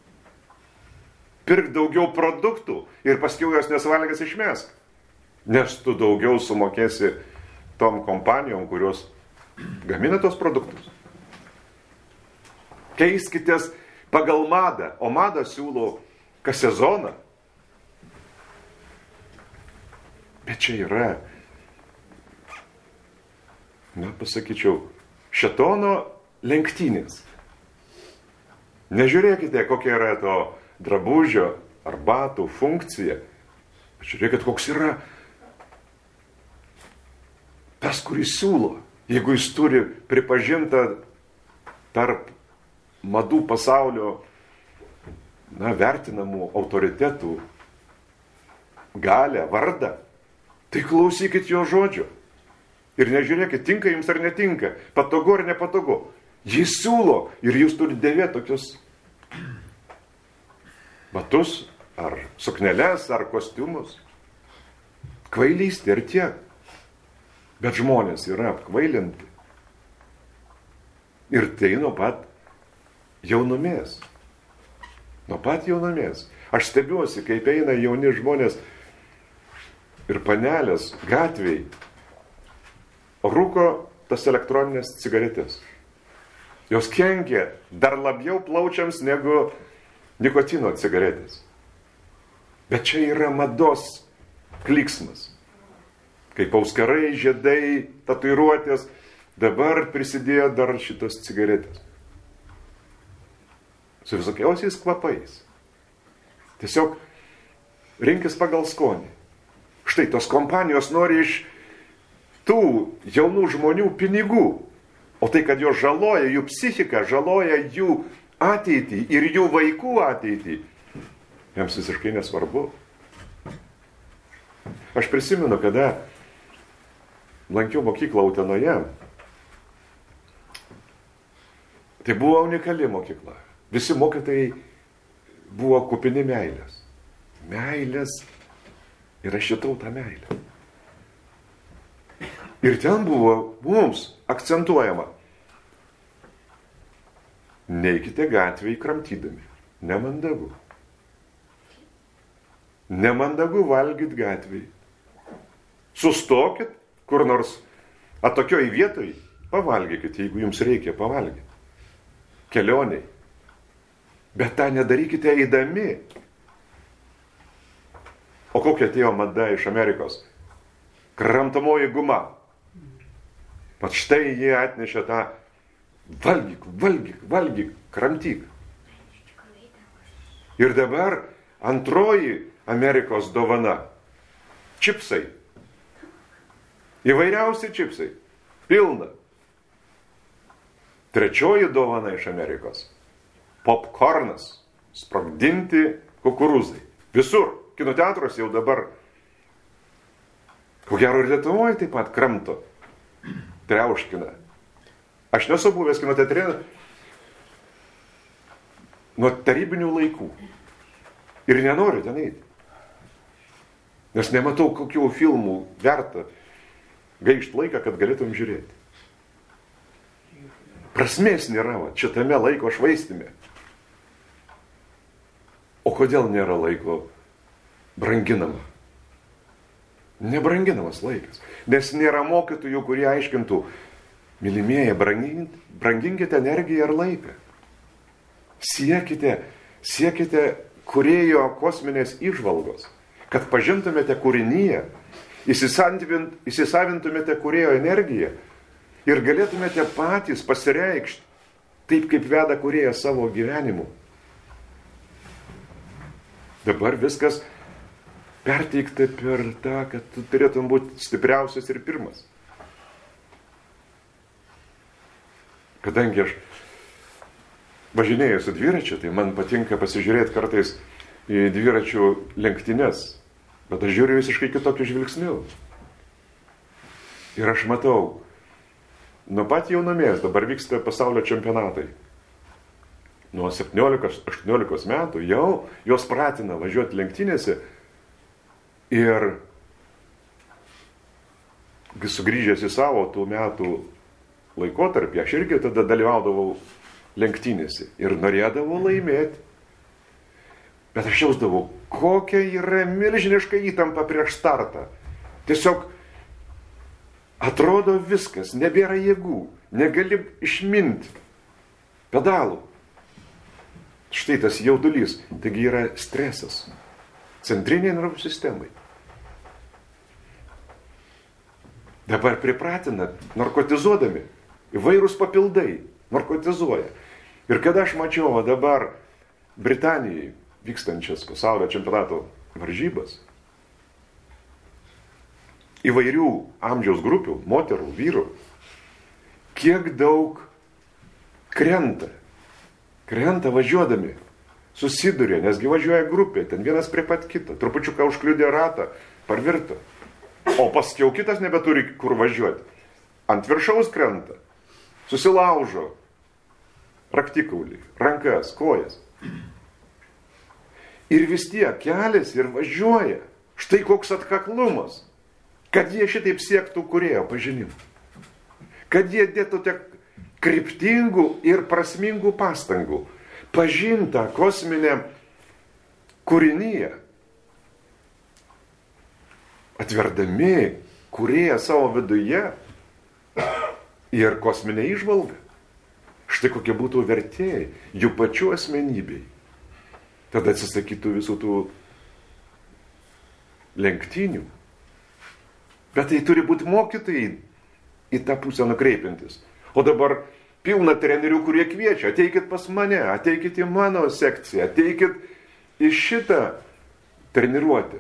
Pirk daugiau produktų ir paskui jos nesvalgęs išmesk. Nes tu daugiau sumokėsi tom kompanijom, kurios gamina tos produktus. Keiskitės pagal madą, o madą siūlo kas sezoną. Bet čia yra, pasakyčiau, šėtono lenktynės. Nežiūrėkite, kokia yra to drabužio ar batų funkcija. Žiūrėkit, koks yra tas, kuris siūlo. Jeigu jis turi pripažintą tarp madų pasaulio vertinamų autoritetų galę, vardą, tai klausykit jo žodžio. Ir nežiūrėkit, tinka jums ar netinka, patogu ar nepatogu. Jis siūlo ir jūs turite dėvėti tokius batus, ar sukneles, ar kostiumus. Kvailystė ir tiek. Bet žmonės yra apkvailinti. Ir tai nuo pat jaunumės. Nuo pat jaunumės. Aš stebiuosi, kaip eina jauni žmonės ir panelės gatviai, rūko tas elektroninės cigaretės. Jos kenkia dar labiau plaučiams negu nikotino cigaretės. Bet čia yra mados klyksmas. Kaip auskarai, žiedai, tatuiruotės, dabar prisidėjo dar šitos cigaretės. Su visokiausiais kvapais. Tiesiog rinkis pagal skonį. Štai tos kompanijos nori iš tų jaunų žmonių pinigų. O tai, kad jos žaloja jų psichiką, žaloja jų ateitį ir jų vaikų ateitį, jiems visiškai nesvarbu. Aš prisimenu, kada lankiau mokyklą Utenoje, tai buvo unikali mokykla. Visi mokytojai buvo kupini meilės. Meilės ir aš jutau tą meilę. Ir ten buvo mums akcentuojama. Neikite gatvėje kramtydami. Nemandagu. Nemandagu valgyt gatvėje. Sustokit kur nors atokioj vietoj, pavalgykit, jeigu jums reikia pavalgyti. Kelioniai. Bet tą nedarykite eidami. O kokia atėjo mada iš Amerikos? Kramtamoji guma. Pat štai jie atnešė tą valgyk, kramtyk. Ir dabar antroji Amerikos dovana. Čipsai. Įvairiausi čipsai. Pilna. Trečioji dovana iš Amerikos. Popkornas. Sprogdinti kukurūzai. Visur. Kino teatros jau dabar. Ko gero ir Lietuvoje taip pat kramto. Triauškina. Aš nesu buvęs kino teatre nuo tarybinių laikų. Ir nenoriu ten eiti. Nes nematau, kokių filmų verta gaišti laiką, kad galėtum žiūrėti. Prasmės nėra, šitame laiko švaistime. O kodėl nėra laiko branginama? Nebranginamas laikas. Nes nėra mokytojų, kurie aiškintų, mylimieji, branginkite energiją ir laiką. Siekite kūrėjo kosminės įžvalgos, kad pažintumėte kūrinyje, įsisavintumėte kūrėjo energiją ir galėtumėte patys pasireikšti taip, kaip veda kūrėjas savo gyvenimu. Dabar viskas perteikta per tą, kad tu turėtum būti stipriausias ir pirmas. Kadangi aš važinėju su dviračiu, tai man patinka pasižiūrėti kartais į dviračių lenktynes, bet aš žiūriu visiškai kitokiu žvilgsniu. Ir aš matau, nuo pat jaunumės dabar vyksta pasaulio čempionatai. Nuo 17-18 metų jau jos pratina važiuoti lenktynėse ir sugrįžęs į savo tų metų laikotarpį, aš irgi tada dalyvaudavau lenktynėse ir norėdavau laimėti. Bet aš jausdavau, kokia yra milžiniška įtampa prieš startą. Tiesiog atrodo viskas, nebėra jėgų, negali išminti pedalų. Štai tas jaudulys, taigi yra stresas centriniai nervų sistemai. Dabar pripratina, narkotizuodami, įvairūs papildai, narkotizuoja. Ir kada aš mačiau dabar Britanijai vykstančias pasaulio čempionato varžybas, įvairių amžiaus grupių, moterų, vyrų, kiek daug krenta važiuodami, susiduria, nesgi važiuoja grupė, ten vienas prie pat kito, trupučiuką užkliudė ratą, parvirto, o paskiau kitas nebeturi kur važiuoti. Ant viršaus krenta, susilaužo raktikaulį, rankas, kojas. Ir vis tiek keliasi ir važiuoja. Štai koks atkaklumas, kad jie šitaip siektų kūrėjo pažinimą. Kad jie dėtų tiek kryptingų ir prasmingų pastangų pažintą kosminę kūrinyje, atverdami kūrėją savo viduje ir kosminę įžvalgą. Štai kokie būtų vertėjai jų pačių asmenybei. Tada atsisakytų visų tų lenktynių. Bet tai turi būti mokytojai į tą pusę nukreipintis. O dabar pilna trenerių, kurie kviečia, ateikit pas mane, ateikit į mano sekciją, ateikit į šitą treniruotę.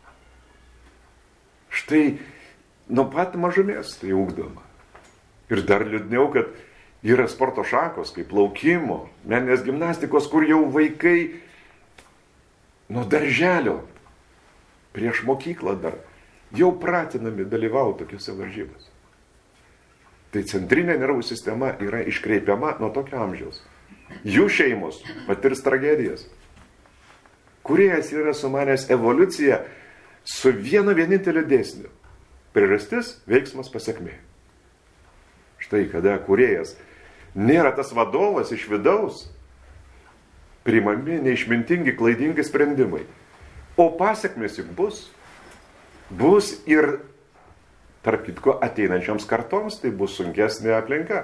Štai nuo pat mažumės tai ugdoma. Ir dar liūdniau, kad yra sporto šakos, kaip plaukimo, meninės gimnastikos, kur jau vaikai nuo darželio prieš mokyklą dar jau pratinami dalyvauti tokiuose varžybose. Tai centrinė nervų sistema yra iškreipiama nuo tokio amžiaus. Jų šeimos patirs tragedijas. Kūrėjas yra sumanęs evoliuciją su vienu vieninteliu dėsniu. Priežastis, veiksmas, pasekmė. Štai kada kūrėjas nėra tas vadovas iš vidaus, priimami neišmintingi, klaidingi sprendimai. O pasekmės juk bus. Bus ir, tarp kitko, ateinančioms kartoms tai bus sunkesnė aplinka.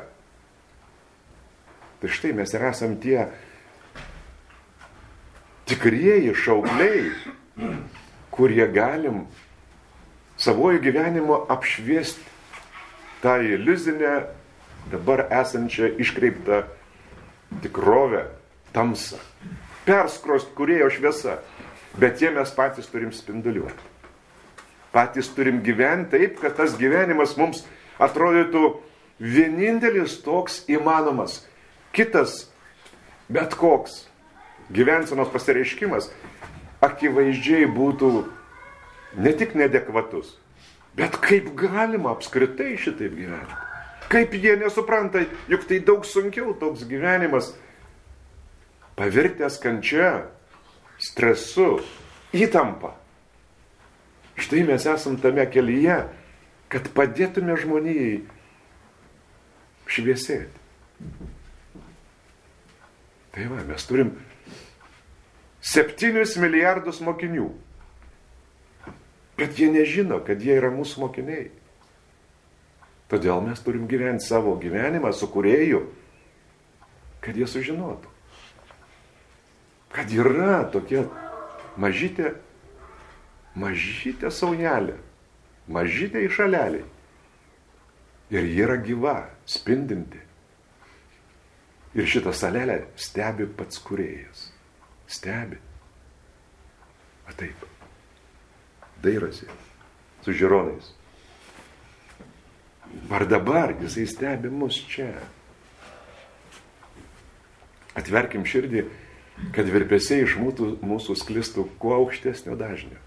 Tai štai mes ir esam tie tikrieji šaukliai, kurie galim savojo gyvenimo apšviesti tą iliuzinę, dabar esančią iškreiptą tikrovę, tamsą. Perskrost kūrėjo šviesa. Bet jie mes patys turim spinduliuoti. Patys turim gyventi taip, kad tas gyvenimas mums atrodytų vienintelis toks įmanomas. Kitas, bet koks gyvensenos pasireiškimas akivaizdžiai būtų ne tik neadekvatus, bet kaip galima apskritai šitaip gyventi. Kaip jie nesupranta, juk tai daug sunkiau toks gyvenimas, pavirtęs kančia, stresu, įtampa. Štai mes esam tame kelyje, kad padėtume žmonijai šviesėti. Tai va, mes turim 7 milijardus mokinių. Bet jie nežino, kad jie yra mūsų mokiniai. Todėl mes turim gyventi savo gyvenimą su kūrėju, kad jie sužinotų. Kad yra tokia mažytė saujelė, mažytė išaleliai. Ir ji yra gyva, spindinti. Ir šitą salelę stebi pats kūrėjas. Stebi. Va taip. Dairosi su žiūronais. Ar dabar jisai stebi mus čia? Atverkim širdį, kad virpesiai iš mūsų sklistų kuo aukštesnio dažnio.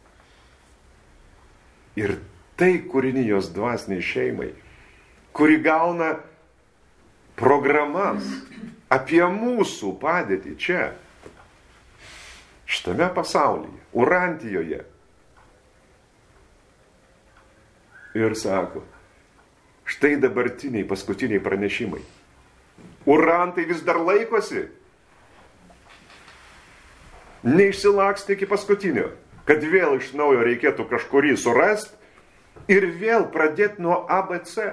Ir tai kūrinijos dvasiniai šeimai, kuri gauna programas apie mūsų padėtį čia, šitame pasaulyje, Urantijoje. Ir sako, štai dabartiniai paskutiniai pranešimai. Urantai vis dar laikosi. Neišsilaksti iki paskutinio, kad vėl iš naujo reikėtų kažkurį surasti ir vėl pradėti nuo ABC.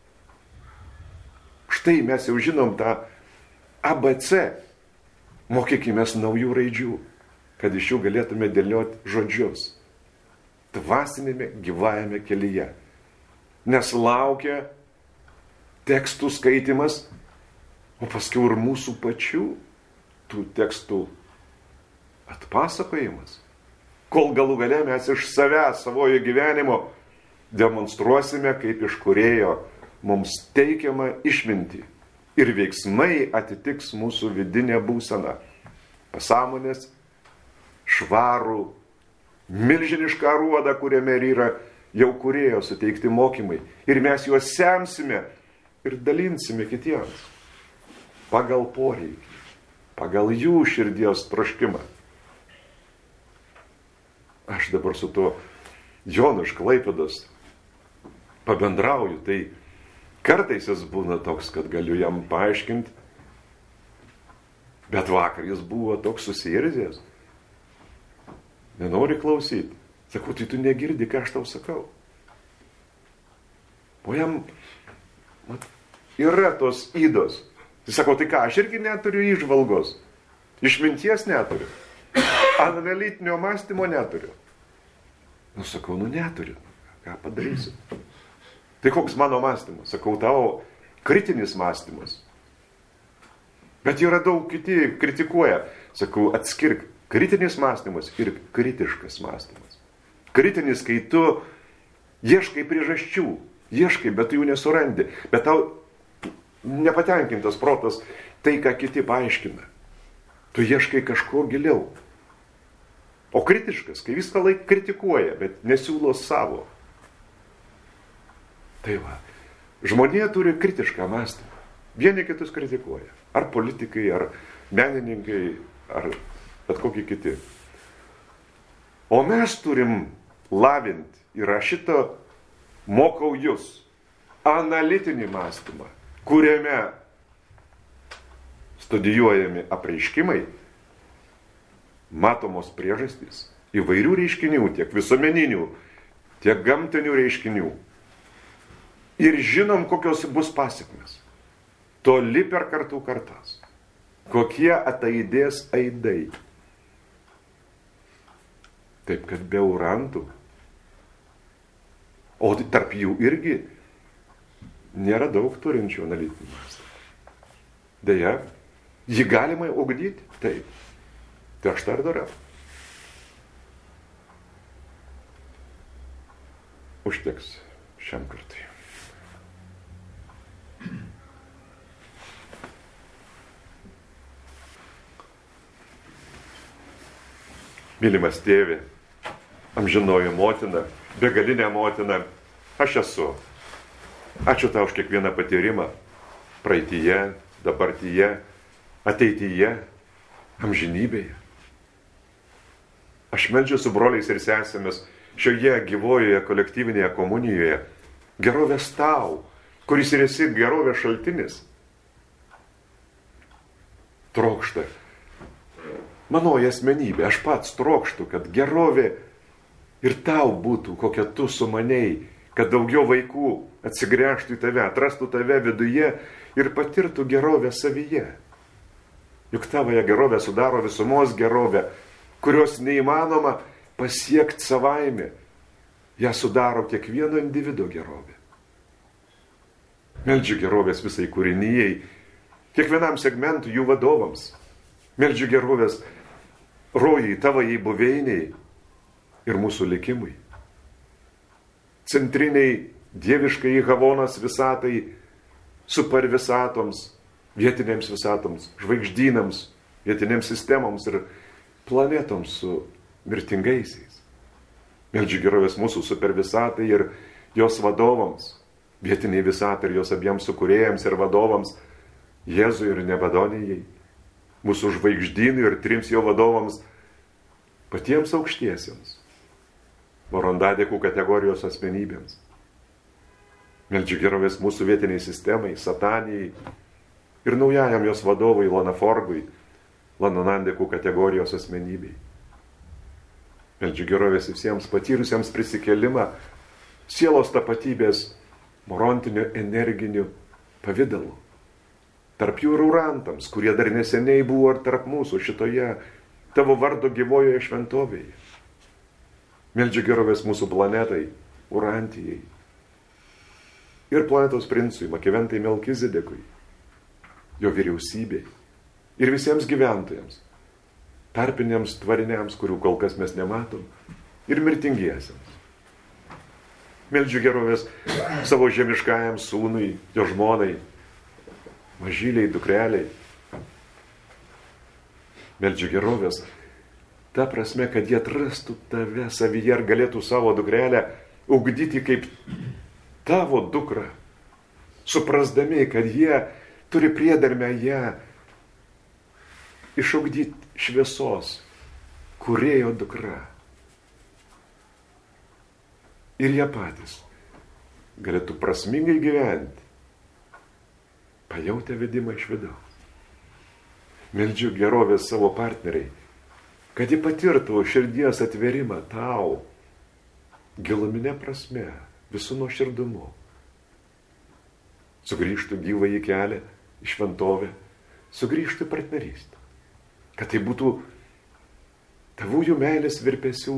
Štai mes jau žinom tą ABC. Mokykime naujų raidžių, kad iš jų galėtume dėlioti žodžius. Dvasinėme gyvajame kelyje. Nes laukia tekstų skaitimas, o paskui ir mūsų pačių tų tekstų atpasakojimas. Kol galų gale mes iš savęs, savojo gyvenimo demonstruosime, kaip iš kūrėjo mums teikiama išmintį. Ir veiksmai atitiks mūsų vidinę būseną. Pasąmonės, švarų, milžinišką aruodą, kuriame yra jau kūrėjo suteikti mokymai. Ir mes juos semsime ir dalinsime kitiems. Pagal poreikį, pagal jų širdies troškimą. Aš dabar su tuo Jonu iš Klaipėdos pabendrauju, tai kartais jis būna toks, kad galiu jam paaiškinti, bet vakar jis buvo toks susierzęs. Nenori klausyti. Sakau, tai tu negirdi, ką aš tau sakau. O jam yra tos įdos. Tai sakau, tai ką, aš irgi neturiu įžvalgos. Išminties neturiu. Analitinio mąstymo neturiu. Nu, sakau, neturiu. Ką padarysiu? Tai koks mano mąstymas? Sakau, tavo kritinis mąstymas. Bet yra daug kiti kritikuoja. Sakau, atskirk, Kritinis mąstymas ir kritiškas mąstymas. Kritinis, kai tu ieškai priežasčių, ieškai, bet tu jų nesurandi. Bet tau nepatenkintas protas tai, ką kiti paaiškina. Tu ieškai kažko giliau. O kritiškas, kai viską laik kritikuoja, bet nesiūlo savo. Tai va, žmonija turi kritišką mąstymą. Vieni kitus kritikuoja. Ar politikai, ar menininkai, ar bet kokie kiti. O mes turim lavinti, ir aš šito mokau jūs, analitinį mąstymą, kuriame studijuojami apreiškimai, matomos priežastys įvairių reiškinių, tiek visuomeninių, tiek gamtinių reiškinių. Ir žinom, kokios bus pasiekmes. Toli per kartų kartas. Kokie ataidės aidai. Taip, kad be urantų. O tarp jų irgi nėra daug turinčių analitinį mąstymą. Deja, jį galima ugdyti? Taip. Tai aš tą ir darau. Užteks šiam kartui. Mylimas tėve, amžinoji motina, begalinė motina, aš esu. Ačiū tau už kiekvieną patyrimą, praeityje, dabartyje, ateityje, amžinybėje. Aš meldžiu su broliais ir sesėmis šioje gyvojoje kolektyvinėje komunijoje gerovės tau, kuris ir esi gerovės šaltinis. Trokšta. Manoji asmenybė, aš pats trokštu, kad gerovė ir tau būtų, kokia tu sumanei, kad daugiau vaikų atsigręžtų į tave, atrastų tave viduje ir patirtų gerovę savyje. Juk tavoje gerovė sudaro visumos gerovę, kurios neįmanoma pasiekti savaime. Ja sudaro kiekvieno individo gerovė. Meldžiu gerovės visai kūrinijai, kiekvienam segmentui jų vadovams. Meldžiu gerovės rojai, tavai buveiniai ir mūsų likimui. Centriniai dieviškai Havonas visatai, super visatoms, vietinėms visatoms, žvaigždynams, vietinėms sistemoms ir planetoms su mirtingaisiais. Meldžiu gerovės mūsų super visatai ir jos vadovams, vietiniai visatai ir jos abiems sukūrėjams ir vadovams, Jėzui ir Nebadonijai, mūsų žvaigždynui ir trims jo vadovams, patiems aukštiesiems, Morondadekų kategorijos asmenybėms. Meldžiu gerovės mūsų vietiniai sistemai, Satanijai ir naujajam jos vadovui Lanaforgui, Lanonandekų kategorijos asmenybei. Meldžiu gerovės visiems patyrusiems prisikelimą sielos tapatybės morontiniu energiniu pavidalu. Tarp jų ir urantams, kurie dar neseniai buvo ir tarp mūsų šitoje tavo vardo gyvojoje šventovėje. Meldžiu gerovės mūsų planetai, Urantijai ir planetos princui Makiventai Melkizedekui, jo vyriausybei ir visiems gyventojams, tarpiniams tvariniams, kurių kol kas mes nematom, ir mirtingiesiems. Meldžiu gerovės savo žemiškajam sūnui, jo žmonai, mažyliai, dukreliai. Meldžiu gerovės ta prasme, kad jie atrastų tave savyje ir galėtų savo dukrelę ugdyti kaip tavo dukrą, suprasdami, kad jie turi priedermę ją išugdyti šviesos, kūrėjo dukra. Ir jie patys galėtų prasmingai gyventi, pajautę vedimą iš vidaus. Meldžiu gerovės savo partneriai, kad jie patirtų širdies atverimą tau, giluminė prasme, visų nuoširdumu. Sugrįžtų gyvą į kelią, į šventovę, sugrįžtų į partnerystę. Kad tai būtų tavųjų meilės virpesių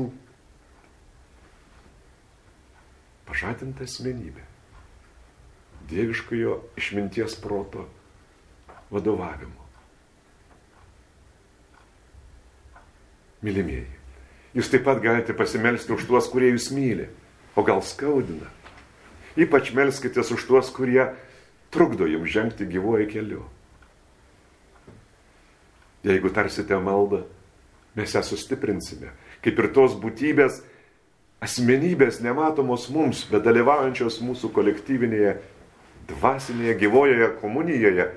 pažadinta asmenybė, dieviškojo išminties proto vadovavimu. mylimieji, jūs taip pat galite pasimelsti už tuos, kurie jūs myli, o gal skaudina. Ypač melskitės už tuos, kurie trukdo jums žengti gyvuoju keliu. Jeigu tarsite maldą, mes ją sustiprinsime, kaip ir tos būtybės, asmenybės nematomos mums, bet dalyvaujančios mūsų kolektyvinėje, dvasinėje, gyvojoje komunijoje,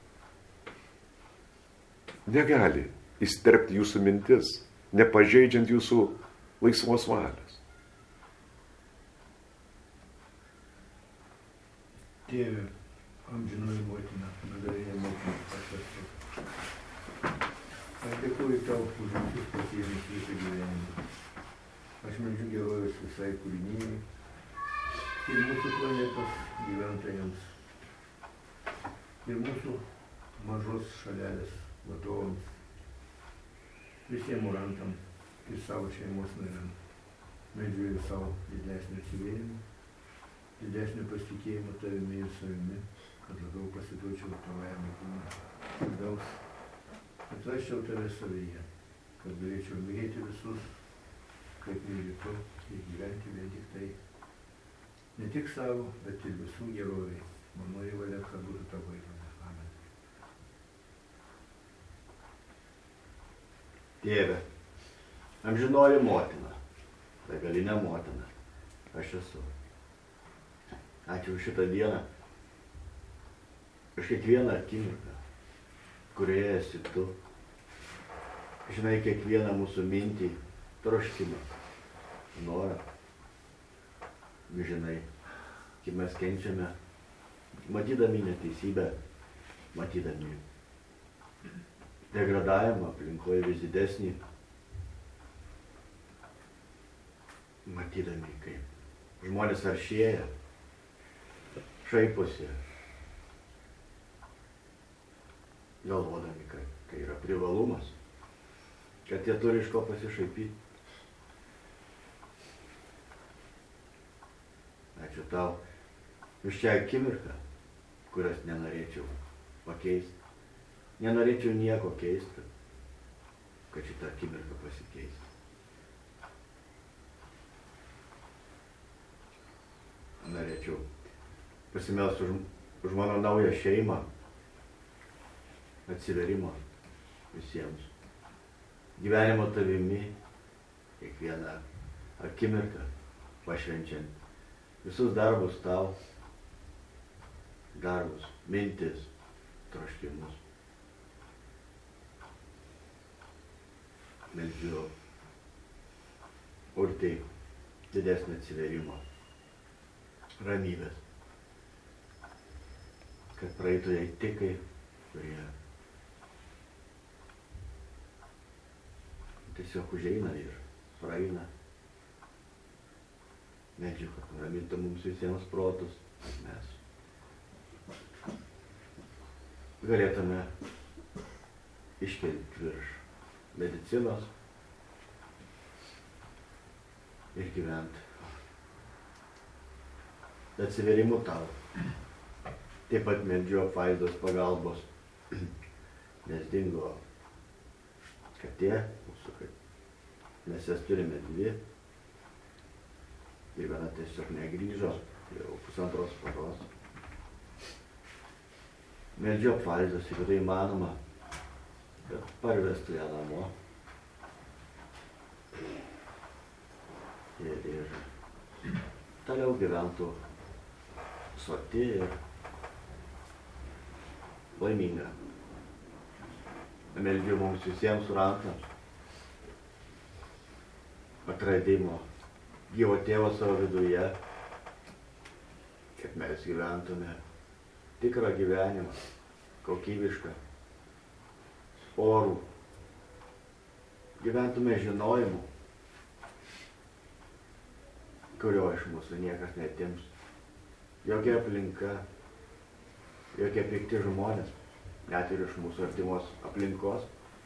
negali įsterpti jūsų mintis, nepažeidžiant jūsų laisvos valios. Tėve, amžinoji motina, begalinė motina, aš esu. Aš dėkuoju tau už visus pasiekimus visą gyvenimą. Aš meldžiu gerovės visai kūrinijai ir mūsų planetos gyventojams, ir mūsų mažos šalelės vadovams, visiems murantam ir savo šeimos nariam. Meldžiu ir savo didesnio atsivėrimo, didesnio pasitikėjimo tavimi ir savimi, kad labiau pasiduočiau tavajam vidaus. Atrasčiau tave savyje, kad galėčiau mylėti visus, kaip myli tu, ir gyventi vien tik tai, ne tik savo, bet ir visų geroviai. Manoji valia, kad būtų tavo valia. Amen. Tėve, amžinoji motina, begalinė motina, aš esu. Ačiū už šitą dieną, už kiekvieną akimirką, kurioje esi tu. Žinai kiekvieną mūsų mintį, troškimą, norą. Žinai, kaip mes kenčiame, matydami neteisybę, matydami degradavimą aplinkoje vis didesnį, matydami, kaip žmonės aršėja, šaiposi, galvodami, kad tai yra privalumas, kad jie turi iš ko pasišaipyti. Ačiū tau už šią akimirką, kurias nenorėčiau pakeisti. Nenorėčiau nieko keisti, kad šitą akimirką pasikeistų. Norėčiau pasimelsti už mano naują šeimą, atsiverimo visiems, gyvenimo tavimi, kiekvieną akimirką pašvenčiant visus darbus tau, darbus, mintis, troškimus. Meldžiu urtei didesnį atsiverimo, ramybės, kad praeitų jai tikai, kurie tiesiog užeina ir praeina. Meldžiu, kad nuramintų mums visiems protus, kad mes galėtume iškelti virš medicinos ir gyventi atsiverimu tau. Taip pat meldžiu apvaizdos pagalbos, nes dingo katė mūsų, mes jas turime dvi ir viena tiesiog negrįžo jau pusantros paros. Meldžiu apvaizdos, jeigu tai įmanoma, kad parvestų ją namo ir toliau gyventų soti ir laiminga. Meldžiu mums visiems surantams atradimo gyvo tėvo savo viduje, kad mes gyventume tikrą gyvenimą, kokybišką, orų, gyventume žinojimu, kurio iš mūsų niekas netims. Jokia aplinka, jokie pikti žmonės, net ir iš mūsų artimos aplinkos.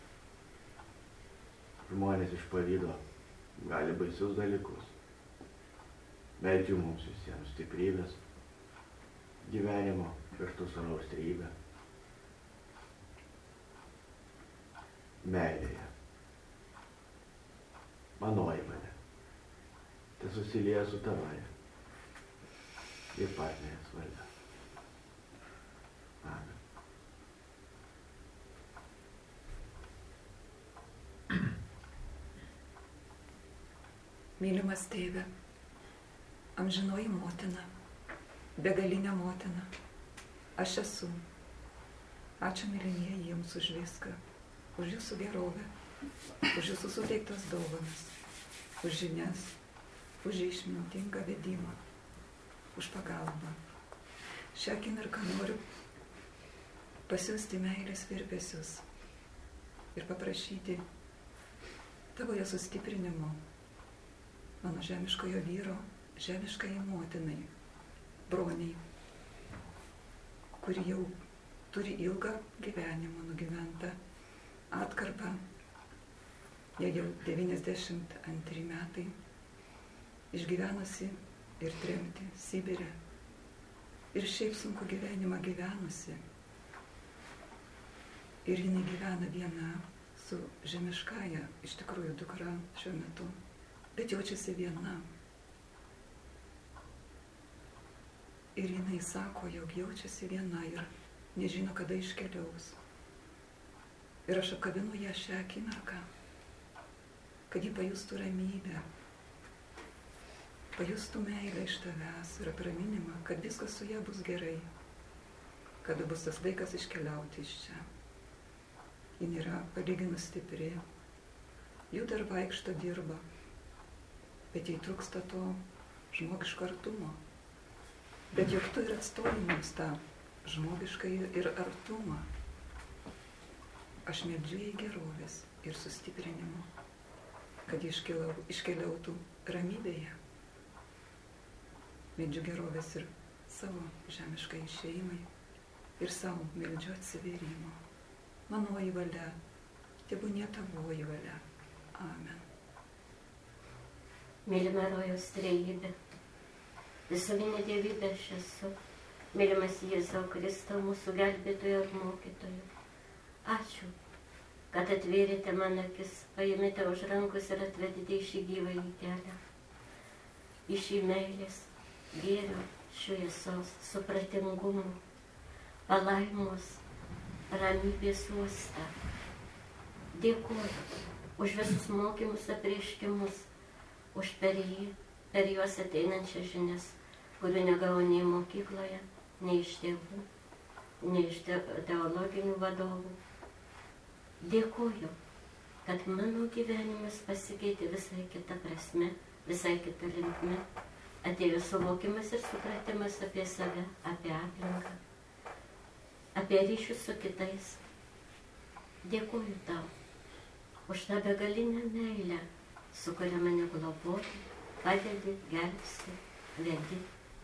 Žmonės iš pavydo gali baisius dalykus. Meldžiu mums visiems stiprybės, gyvenimo kartu su raustrybė, meilėje, manoji valia. Tai susilieja su tavoje ir partnerės valia. Amen. Mylimas tėve, amžinoji motina, begalinė motina, aš esu. Ačiū, mylimieji, jums už viską, už jūsų gerovę, už jūsų suteiktas dovanas, už žinias, už išmintingą vedimą, už pagalbą. Šią akimirką noriu pasiųsti meilės virpesius ir paprašyti tavoje sustiprinimo mano žemiškojo vyro, žemiškai motinai, broniai, kuri jau turi ilgą gyvenimą nugyventą atkarpą, jai jau 92 metai, išgyvenusi ir tremti Sibire, ir šiaip sunku gyvenimą gyvenusi. Ir jinai gyvena viena su žemiškaja, iš tikrųjų dukra šiuo metu, bet jaučiasi viena. Ir jinai sako, jog jaučiasi viena ir nežino, kada iškeliaus. Ir aš apkabinu ją šią akimirką, kad ji pajustų ramybę, pajustų meilę iš tavęs ir apraminimą, kad viskas su ją bus gerai, kada bus tas laikas iškeliauti iš čia. Jin yra palyginus stipri, jų dar vaikšto dirba, bet jai trūksta to žmogiško artumo. Bet juk tu ir atstovi mums tą žmogišką ir artumą. Aš meldžiu jai gerovės ir sustiprinimo, kad iškeliautų ramybėje. Meldžiu gerovės ir savo žemiškai šeimai ir savo meldžiu atsivėrimo. Manoji valia, tebūnie tavoji valia. Amen. Mylima rojaus trejybė, visuminė dievybė aš esu, mylimas Jėzau Kristau, mūsų gelbėtojo ir mokytojo. Ačiū, kad atvėrėte man akis, paėmėte už rankos ir atvedėte į šį gyvąjį kelią, į šį meilės, gėrio, šviesos, supratingumo, palaimos, ramybės uostą. Dėkuoju už visus mokymus, apreiškimus, už per juos ateinančias žinias, kurių negavo nei mokykloje, nei iš tėvų, nei iš teologinių vadovų. Dėkuoju, kad mano gyvenimas pasikeitė visai kita prasme, visai kita linkme. Atėjo suvokimas ir supratimas apie save, apie aplinką, apie ryšius su kitais. Dėkuoju tau už tą begalinę meilę, su kuria mane globoti, padedi, gelbsti, vedi.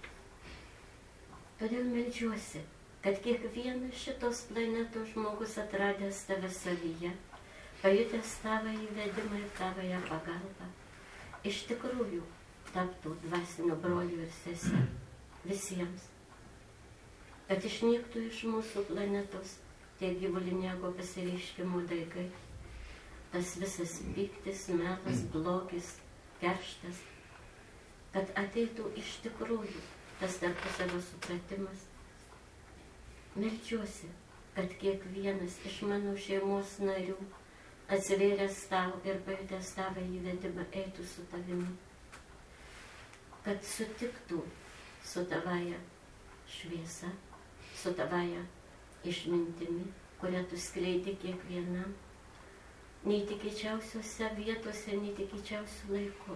Todėl meldžiuosi, kad kiekvienas šitos planetos žmogus atradęs tave savyje, pajutęs tavo įvedimą ir tavoje pagalbą, iš tikrųjų taptų dvasiniu broliu ir sese visiems. Kad išnyktų iš mūsų planetos tie gyvuliniego pasireiškimo daigai, tas visas pyktis, melas, blogis, kerštas, kad ateitų iš tikrųjų tas tarpusavio supratimas. Meldžiuosi, kad kiekvienas iš mano šeimos narių atsivėręs tau ir pajutęs tavo įvedimą eitų su tavimi, kad sutiktų su tavaja šviesa, su tavaja išmintimi, kurią tu skleidi kiekvienam, neįtikėčiausiose vietose, neįtikėčiausių laikų.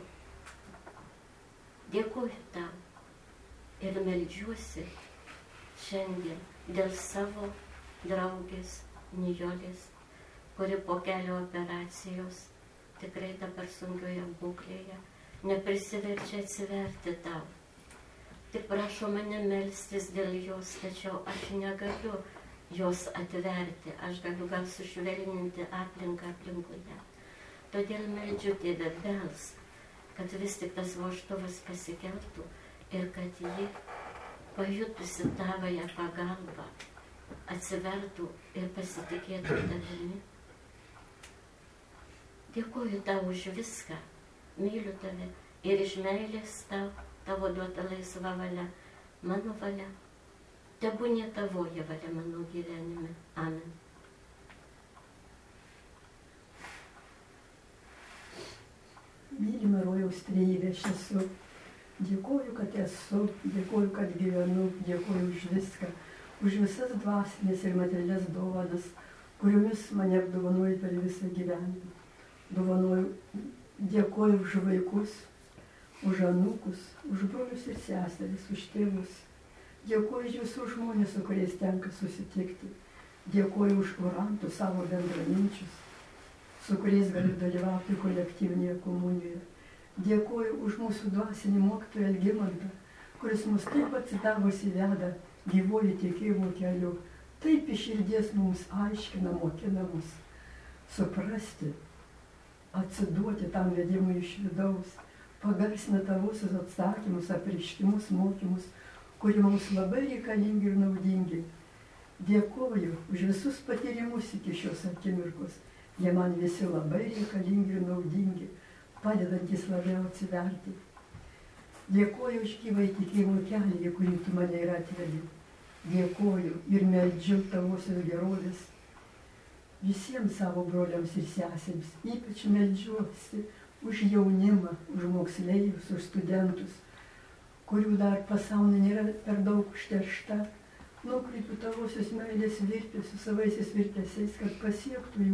Dėkuoju tau ir meldžiuosi šiandien dėl savo draugės Nijolės, kuri po kelio operacijos tikrai dabar sunkioje būklėje neprisiverčia atsiverti tau. Tik prašo mane melstis dėl jos, tačiau aš negaliu jos atverti, aš galiu gal sušvelninti aplinką aplinkoje. Todėl meldžiu Tėve, belsk, kad vis tik tas vožtuvas pasikeltų ir kad ji, pajutusi tavąją pagalbą, atsivertų ir pasitikėtų tavimi. Dėkuoju tau už viską, myliu tave ir iš meilės tau, tavo duota laisva valia, mano valia. Tebūnie tavoji valia mano gyvenime. Amen. Mylima rojaus trejybė, aš esu. Dėkoju, kad esu, dėkoju, kad gyvenu, dėkoju už viską, už visas dvasinės ir materialias dovanas, kuriomis mane apdovanoji per visą gyvenimą. Dovanoju, dėkoju už vaikus, už anūkus, už brolius ir seseris, už tėvus. Dėkoju už visus žmonės, su kuriais tenka susitikti. Dėkoju už kurantų savo bendraminčius, su kuriais galiu dalyvauti kolektyvinėje komunijoje. Dėkoju už mūsų dvasinį mokytoją Algimantą, kuris mus taip atsidavusi veda gyvuoju tikėjimo keliu, taip iš širdies mums aiškina, mokina mus suprasti, atsiduoti tam vedimui iš vidaus, pagarsina tavusius atsakymus, apreiškimus, mokymus, kurie mums labai reikalingi ir naudingi. Dėkoju už visus patyrimus iki šios akimirkos. Jie man visi labai reikalingi ir naudingi, padedantis labiau atsiverti. Dėkoju už gyvą įtikėjimo kelią, į kurį tu mane ir atvedi. Dėkoju ir meldžiu tavosios gerovės visiems savo broliams ir sesėms. Ypač meldžiuosi už jaunimą, už moksleivius, už studentus, kurių dar pasaulyje nėra per daug užteršta. Nukreipiu tavosios meilės virpės su savaisiais virpesiais, kad pasiektų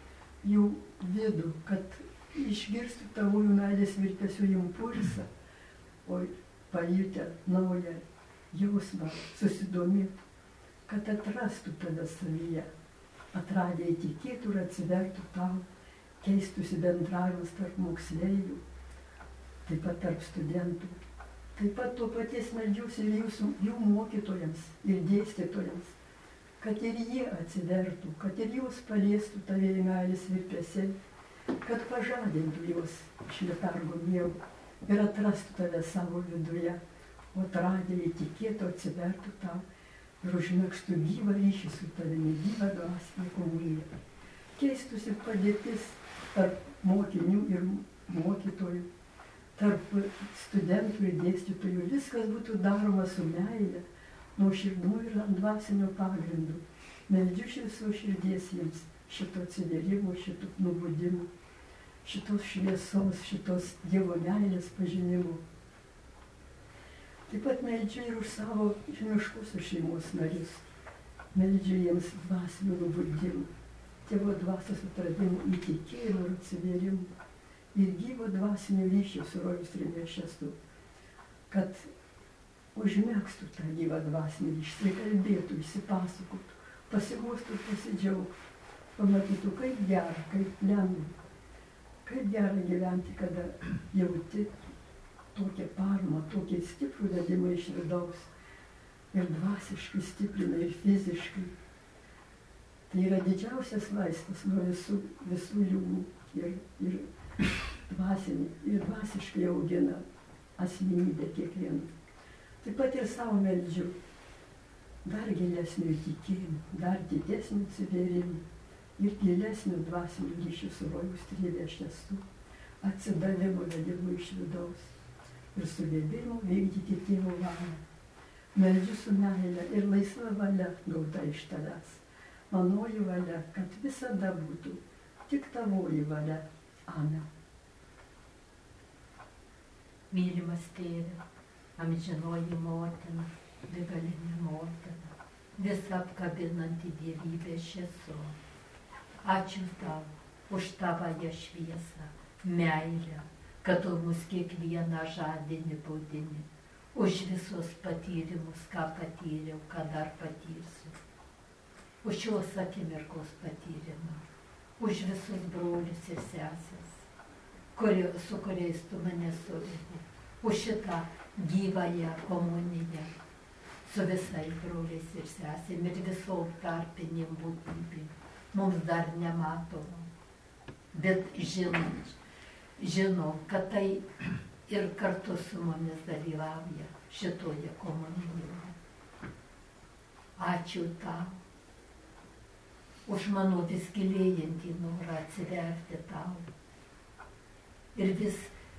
jų vidų, kad išgirstų tavųjų meilės virpesių impulsą, o pajutę naują jausmą, susidomėtų, kad atrastų tave savyje, atradę įtikėtų ir atsivertų tau, keistųsi bendravimas tarp moksleivių, taip pat tarp studentų. Taip pat to paties meldžiuosi ir jų mokytojams ir dėstytojams, kad ir jie atsivertų, kad ir juos paliestų tave meilės virpesiai, kad pažadintų juos iš letargo miego ir atrastų tave savo viduje, o atradę įtikėtų, atsivertų tau ir užmegztų gyvą ryšį su tavimi, gyvą dvasinę komuniją. Keistųsi padėtis tarp mokinių ir mokytojų, tarp studentų ir dėstytojų. Viskas būtų daroma su meile, nuoširdumu ir ant dvasinio pagrindų. Meldžiu iš visos širdies jiems šito atsiverimo, šito nubudimo, šitos šviesos, šitos Dievo meilės pažinimo. Taip pat meldžiu ir už savo žemiškusius šeimos narius. Meldžiu jiems dvasinio nubudimo, Tėvo dvasios atradimo, įtikėjimo ir atsivėrimo ir gyvo dvasinio ryšio su rojaus trejybe aš esu, kad užmegztų tą gyvą dvasinį ryšį, kalbėtų, išsipasakotų, pasigostų ir pasidžiaugtų, pamatytų, kaip gera, kaip lengva, kaip gera gyventi, kada jauti tokią paramą, tokį stiprų vedimą iš vidaus ir dvasiškai stiprina ir fiziškai. Tai yra didžiausias vaistas nuo visų ligų ir dvasiškai augina asmenybę kiekvieną. Taip pat ir savo meldžiu dar gilesnio įtikėjimo, dar didesnio atsivėrimo ir gilesnio dvasinio ryšio su rojaus trejybe aš esu, atsidavimo vedimo iš vidaus ir sugebėjimo vykdyti Tėvo valią. Meldžiu su meile ir laisva valia gauta iš tavęs. Manoji valia, kad visada būtų tik tavoji valia. Amen. Mylimas Tėve, amžinoji motina, begalinė motina, visą apkabinanti dievybę aš esu. Ačiū tau už tavąją šviesą, meilę, kad tu mus kiekvieną žadini, būdini, už visus patyrimus, ką patyriau, ką dar patyrsiu. Už šios akimirkos patyrimą, už visus brolius ir sesės, su kuriais tu mane suvedi, už šitą gyvąją komuniją su visais broliais ir sesėm ir visom tarpinėm būtybėm, mums dar nematomom, bet žinom, kad tai ir kartu su mumis dalyvauja šitoje komunijoje. Ačiū tau už mano vis gilėjantį norą atsiverti tau ir vis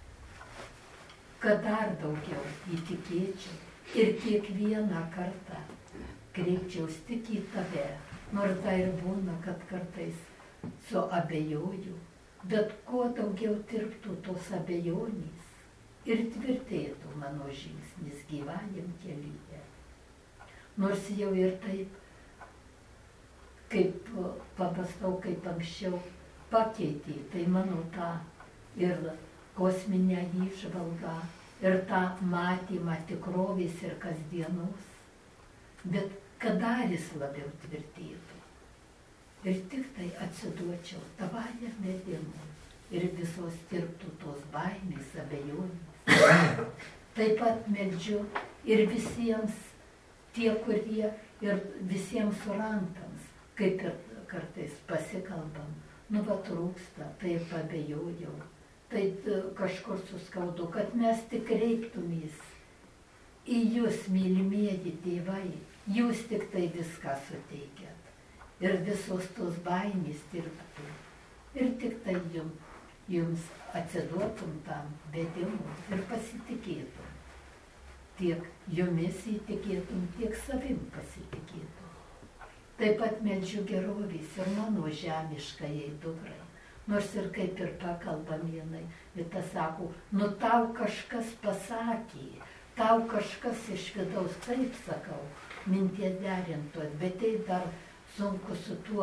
kad dar daugiau įtikėčiau ir kiekvieną kartą kreipčiaus tik į tave, nors tai ir būna, kad kartais suabejoju, bet kuo daugiau tirptų tos abejonės ir tvirtėtų mano žingsnis gyvajam kelyje. Nors jau ir taip, kaip pamastau, kaip anksčiau pakeitė, tai mano tą ir kosminę įžvalgą, ir tą matymą tikrovės ir kasdienos, bet kad dar jis labiau tvirtėtų. Ir tik tai atsiduočiau tavajam vedimui ir visos tirptų tos baimės, abejonės. Taip pat meldžiu ir visiems tie, kurie ir visiems surantams, kaip ir kartais pasikalbam, nu va trūksta, tai pabejojau, tai kažkur suskaudu, kad mes tik kreiptumės į jūs, mylimieji tėvai, jūs tik tai viską suteikėt. Ir visos tos baimės tirptų. Ir tik tai jums atsiduotum tam vedimui ir pasitikėtum. Tiek jumis įtikėtum, tiek savim pasitikėtum. Taip pat meldžiu gerovės ir mano žemiškajai dukrai. Nors ir kaip ir pakalbam jinai, ir tas sako, nu tau kažkas pasakė, tau kažkas iš vidaus, taip sakau, minties derintuot, bet tai dar sunku su tuo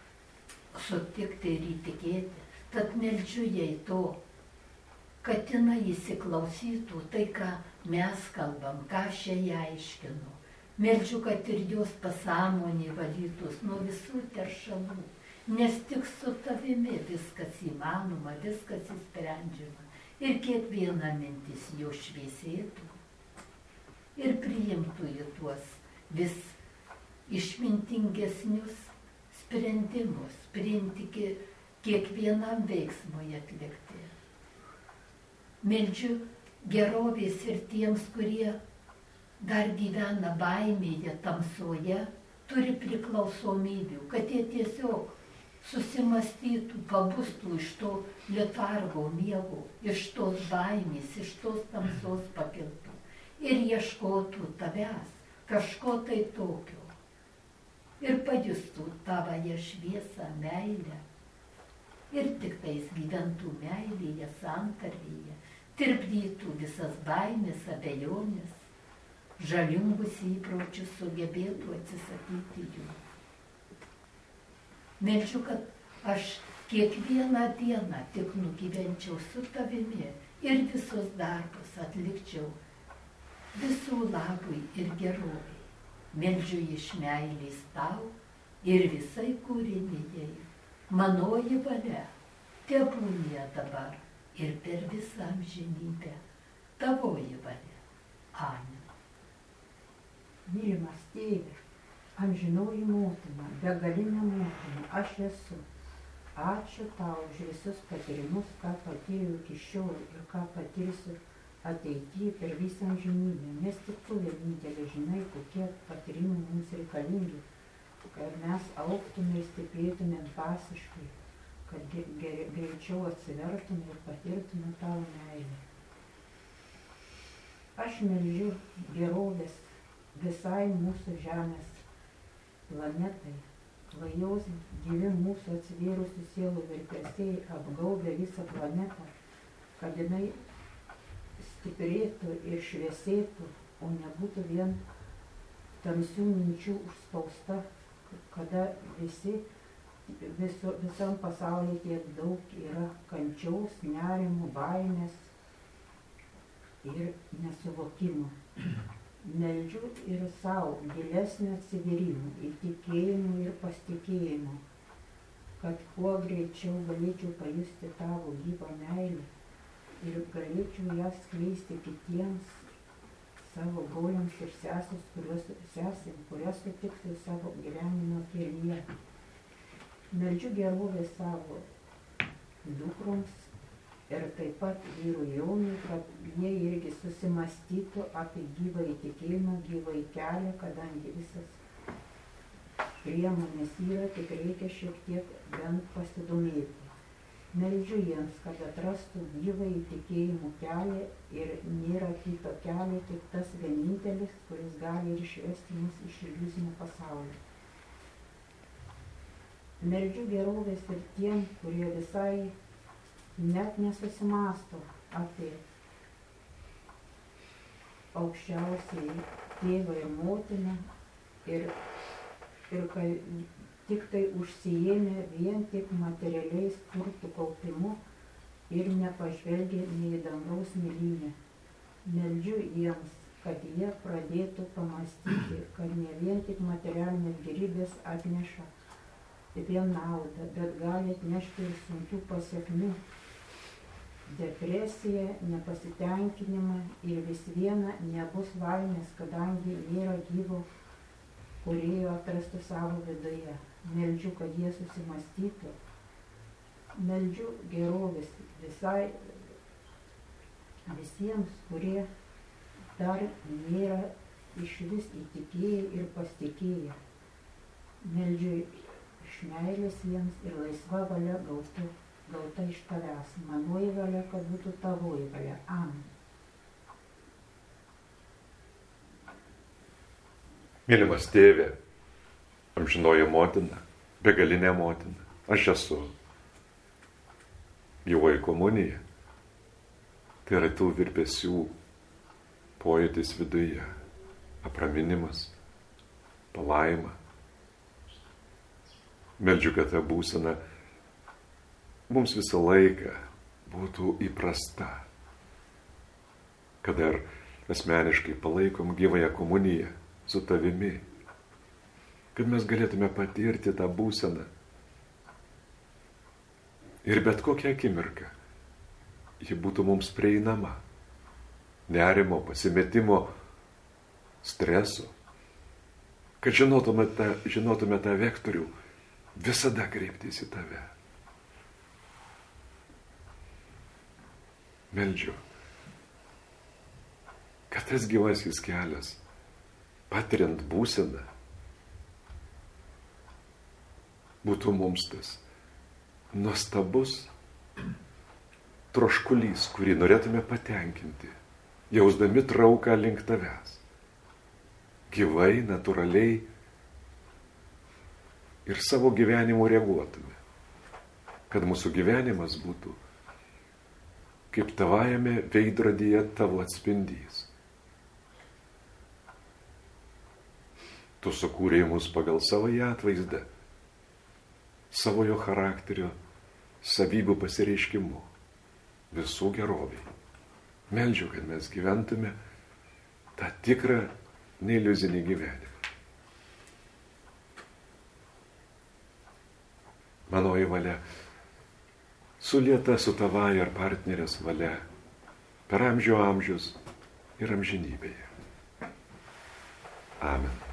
sutikti ir įtikėti. Tad meldžiu jai to, kad jinai įsiklausytų tai, ką mes kalbam, ką aš jai aiškinu. Meldžiu, kad ir jos pasąmonė valytus nuo visų teršalų, nes tik su tavimi viskas įmanoma, viskas įsprendžiama. Ir kiekviena mintis jo šviesėtų ir priimtų į tuos vis išmintingesnius sprendimus, priimti kiekvienam veiksmui atlikti. Meldžiu gerovės ir tiems, kurie dar gyvena baimėje, tamsoje, turi priklausomybių, kad jie tiesiog susimastytų, pabustų iš to letargo miego, iš tos baimės, iš tos tamsos pakiltų ir ieškotų tavęs, kažko tai tokio. Ir pajustų tavąją šviesą, meilę. Ir tik tais gyventų meilėje, santarvėje, tirpdytų visas baimės, abejonės, žalingus įpročius sugebėtų atsisakyti jų. Meldžiu, kad aš kiekvieną dieną tik nugyvenčiau su tavimi ir visus darbus atlikčiau visų labui ir gerovai. Meldžiu iš meilės tau ir visai kūrinijai. Manoji valia tebūnie dabar ir per visą amžinybę. Tavoji valia. Amen. Mylimas tėve, amžinoji motina, begalinė motina, aš esu. Ačiū tau už visus patyrimus, ką patyriau iki šiol ir ką patirsiu ateityje per visą amžinybę, nes tik tu vienintelė žinai, kokie patyrimai mums reikalingi, kad mes augtume ir stiprėtume dvasiškai, kad greičiau atsivertume ir patirtume tavo meilę. Aš meldžiu gerovės visai mūsų žemės planetai, lai jos gyvi mūsų atsivėrusių sielų virpesiai apgaubė visą planetą, kad jinai stiprėtų ir šviesėtų, o nebūtų vien tamsių minčių užspausta, kada visam pasaulyje tiek daug yra kančiaus, nerimų, baimės ir nesuvokimo. Meldžiu ir savo gilesnio atsivėrimo, įtikėjimo ir pasitikėjimo, kad kuo greičiau galėčiau pajusti tavo gyvą meilę ir galėčiau ją skleisti kitiems savo broliams ir sesėms, kurias sutiksiu savo gyvenimo kelyje. Meldžiu gerovės savo dukroms ir taip pat vyrui Jonui, kad jie irgi susimastytų apie gyvąjį tikėjimą, gyvąjį kelią, kadangi visas priemonės yra, tik reikia šiek tiek bent pasidomėti. Meldžiu jiems, kad atrastų gyvą įtikėjimų kelią ir nėra kito kelio, tik tas vienintelis, kuris gali ir išvesti mus iš iliuzinio pasaulio. Meldžiu gerovės ir tiem, kurie visai net nesusimąsto apie aukščiausiai tėvą ir motiną ir kad tik tai užsiėmė vien tik materialiais turtų kaupimu ir nepažvelgė nei į dangaus mėlynę. Meldžiu jiems, kad jie pradėtų pamastyti, kad ne vien tik materialinės gėrybės atneša vien naudą, bet gali atnešti ir sunkių pasekmių. Depresija, nepasitenkinimą ir vis viena nebus laimės, kadangi nėra gyvo kūrėjo atrastų savo viduje. Meldžiu, kad jie susimastytų. Meldžiu gerovės visiems, kurie dar nėra išvis įtikėję ir pasitikėję. Meldžiu iš meilės jiems ir laisva valia gauta iš tavęs. Manoji valia, kad būtų tavoji valia. Amen. Mylimas tėve, amžinoji motina, begalinė motina, aš esu. Gyvoji komunija. Tai yra tų virpesių pojūtis viduje, apraminimas, palaima. Meldžiu, kad ta būsena mums visą laiką būtų įprasta, kad ir asmeniškai palaikom gyvąją komuniją su tavimi, kad mes galėtume patirti tą būseną. Ir bet kokią akimirką ji būtų mums prieinama. Nerimo, pasimetimo, streso. Kad žinotume tą vektorių, visada kreiptis į tave. Meldžiu, kad tas gyvasis kelias, patiriant būseną, būtų mums tas nuostabus troškulys, kurį norėtume patenkinti, jausdami trauką link tavęs. Gyvai, natūraliai ir savo gyvenimu reaguotume. Kad mūsų gyvenimas būtų kaip tavajame veidrodyje tavo atspindys. Tu sukūrei mus pagal savo atvaizdą, savo jo charakterio, savybių pasireiškimu, visų geroviai. Meldžiu, kad mes gyventume tą tikrą neiliuzinį gyvenimą. Manoji valia sulieta su tavąja ar partnerės valia per amžių amžius ir amžinybėje. Amen.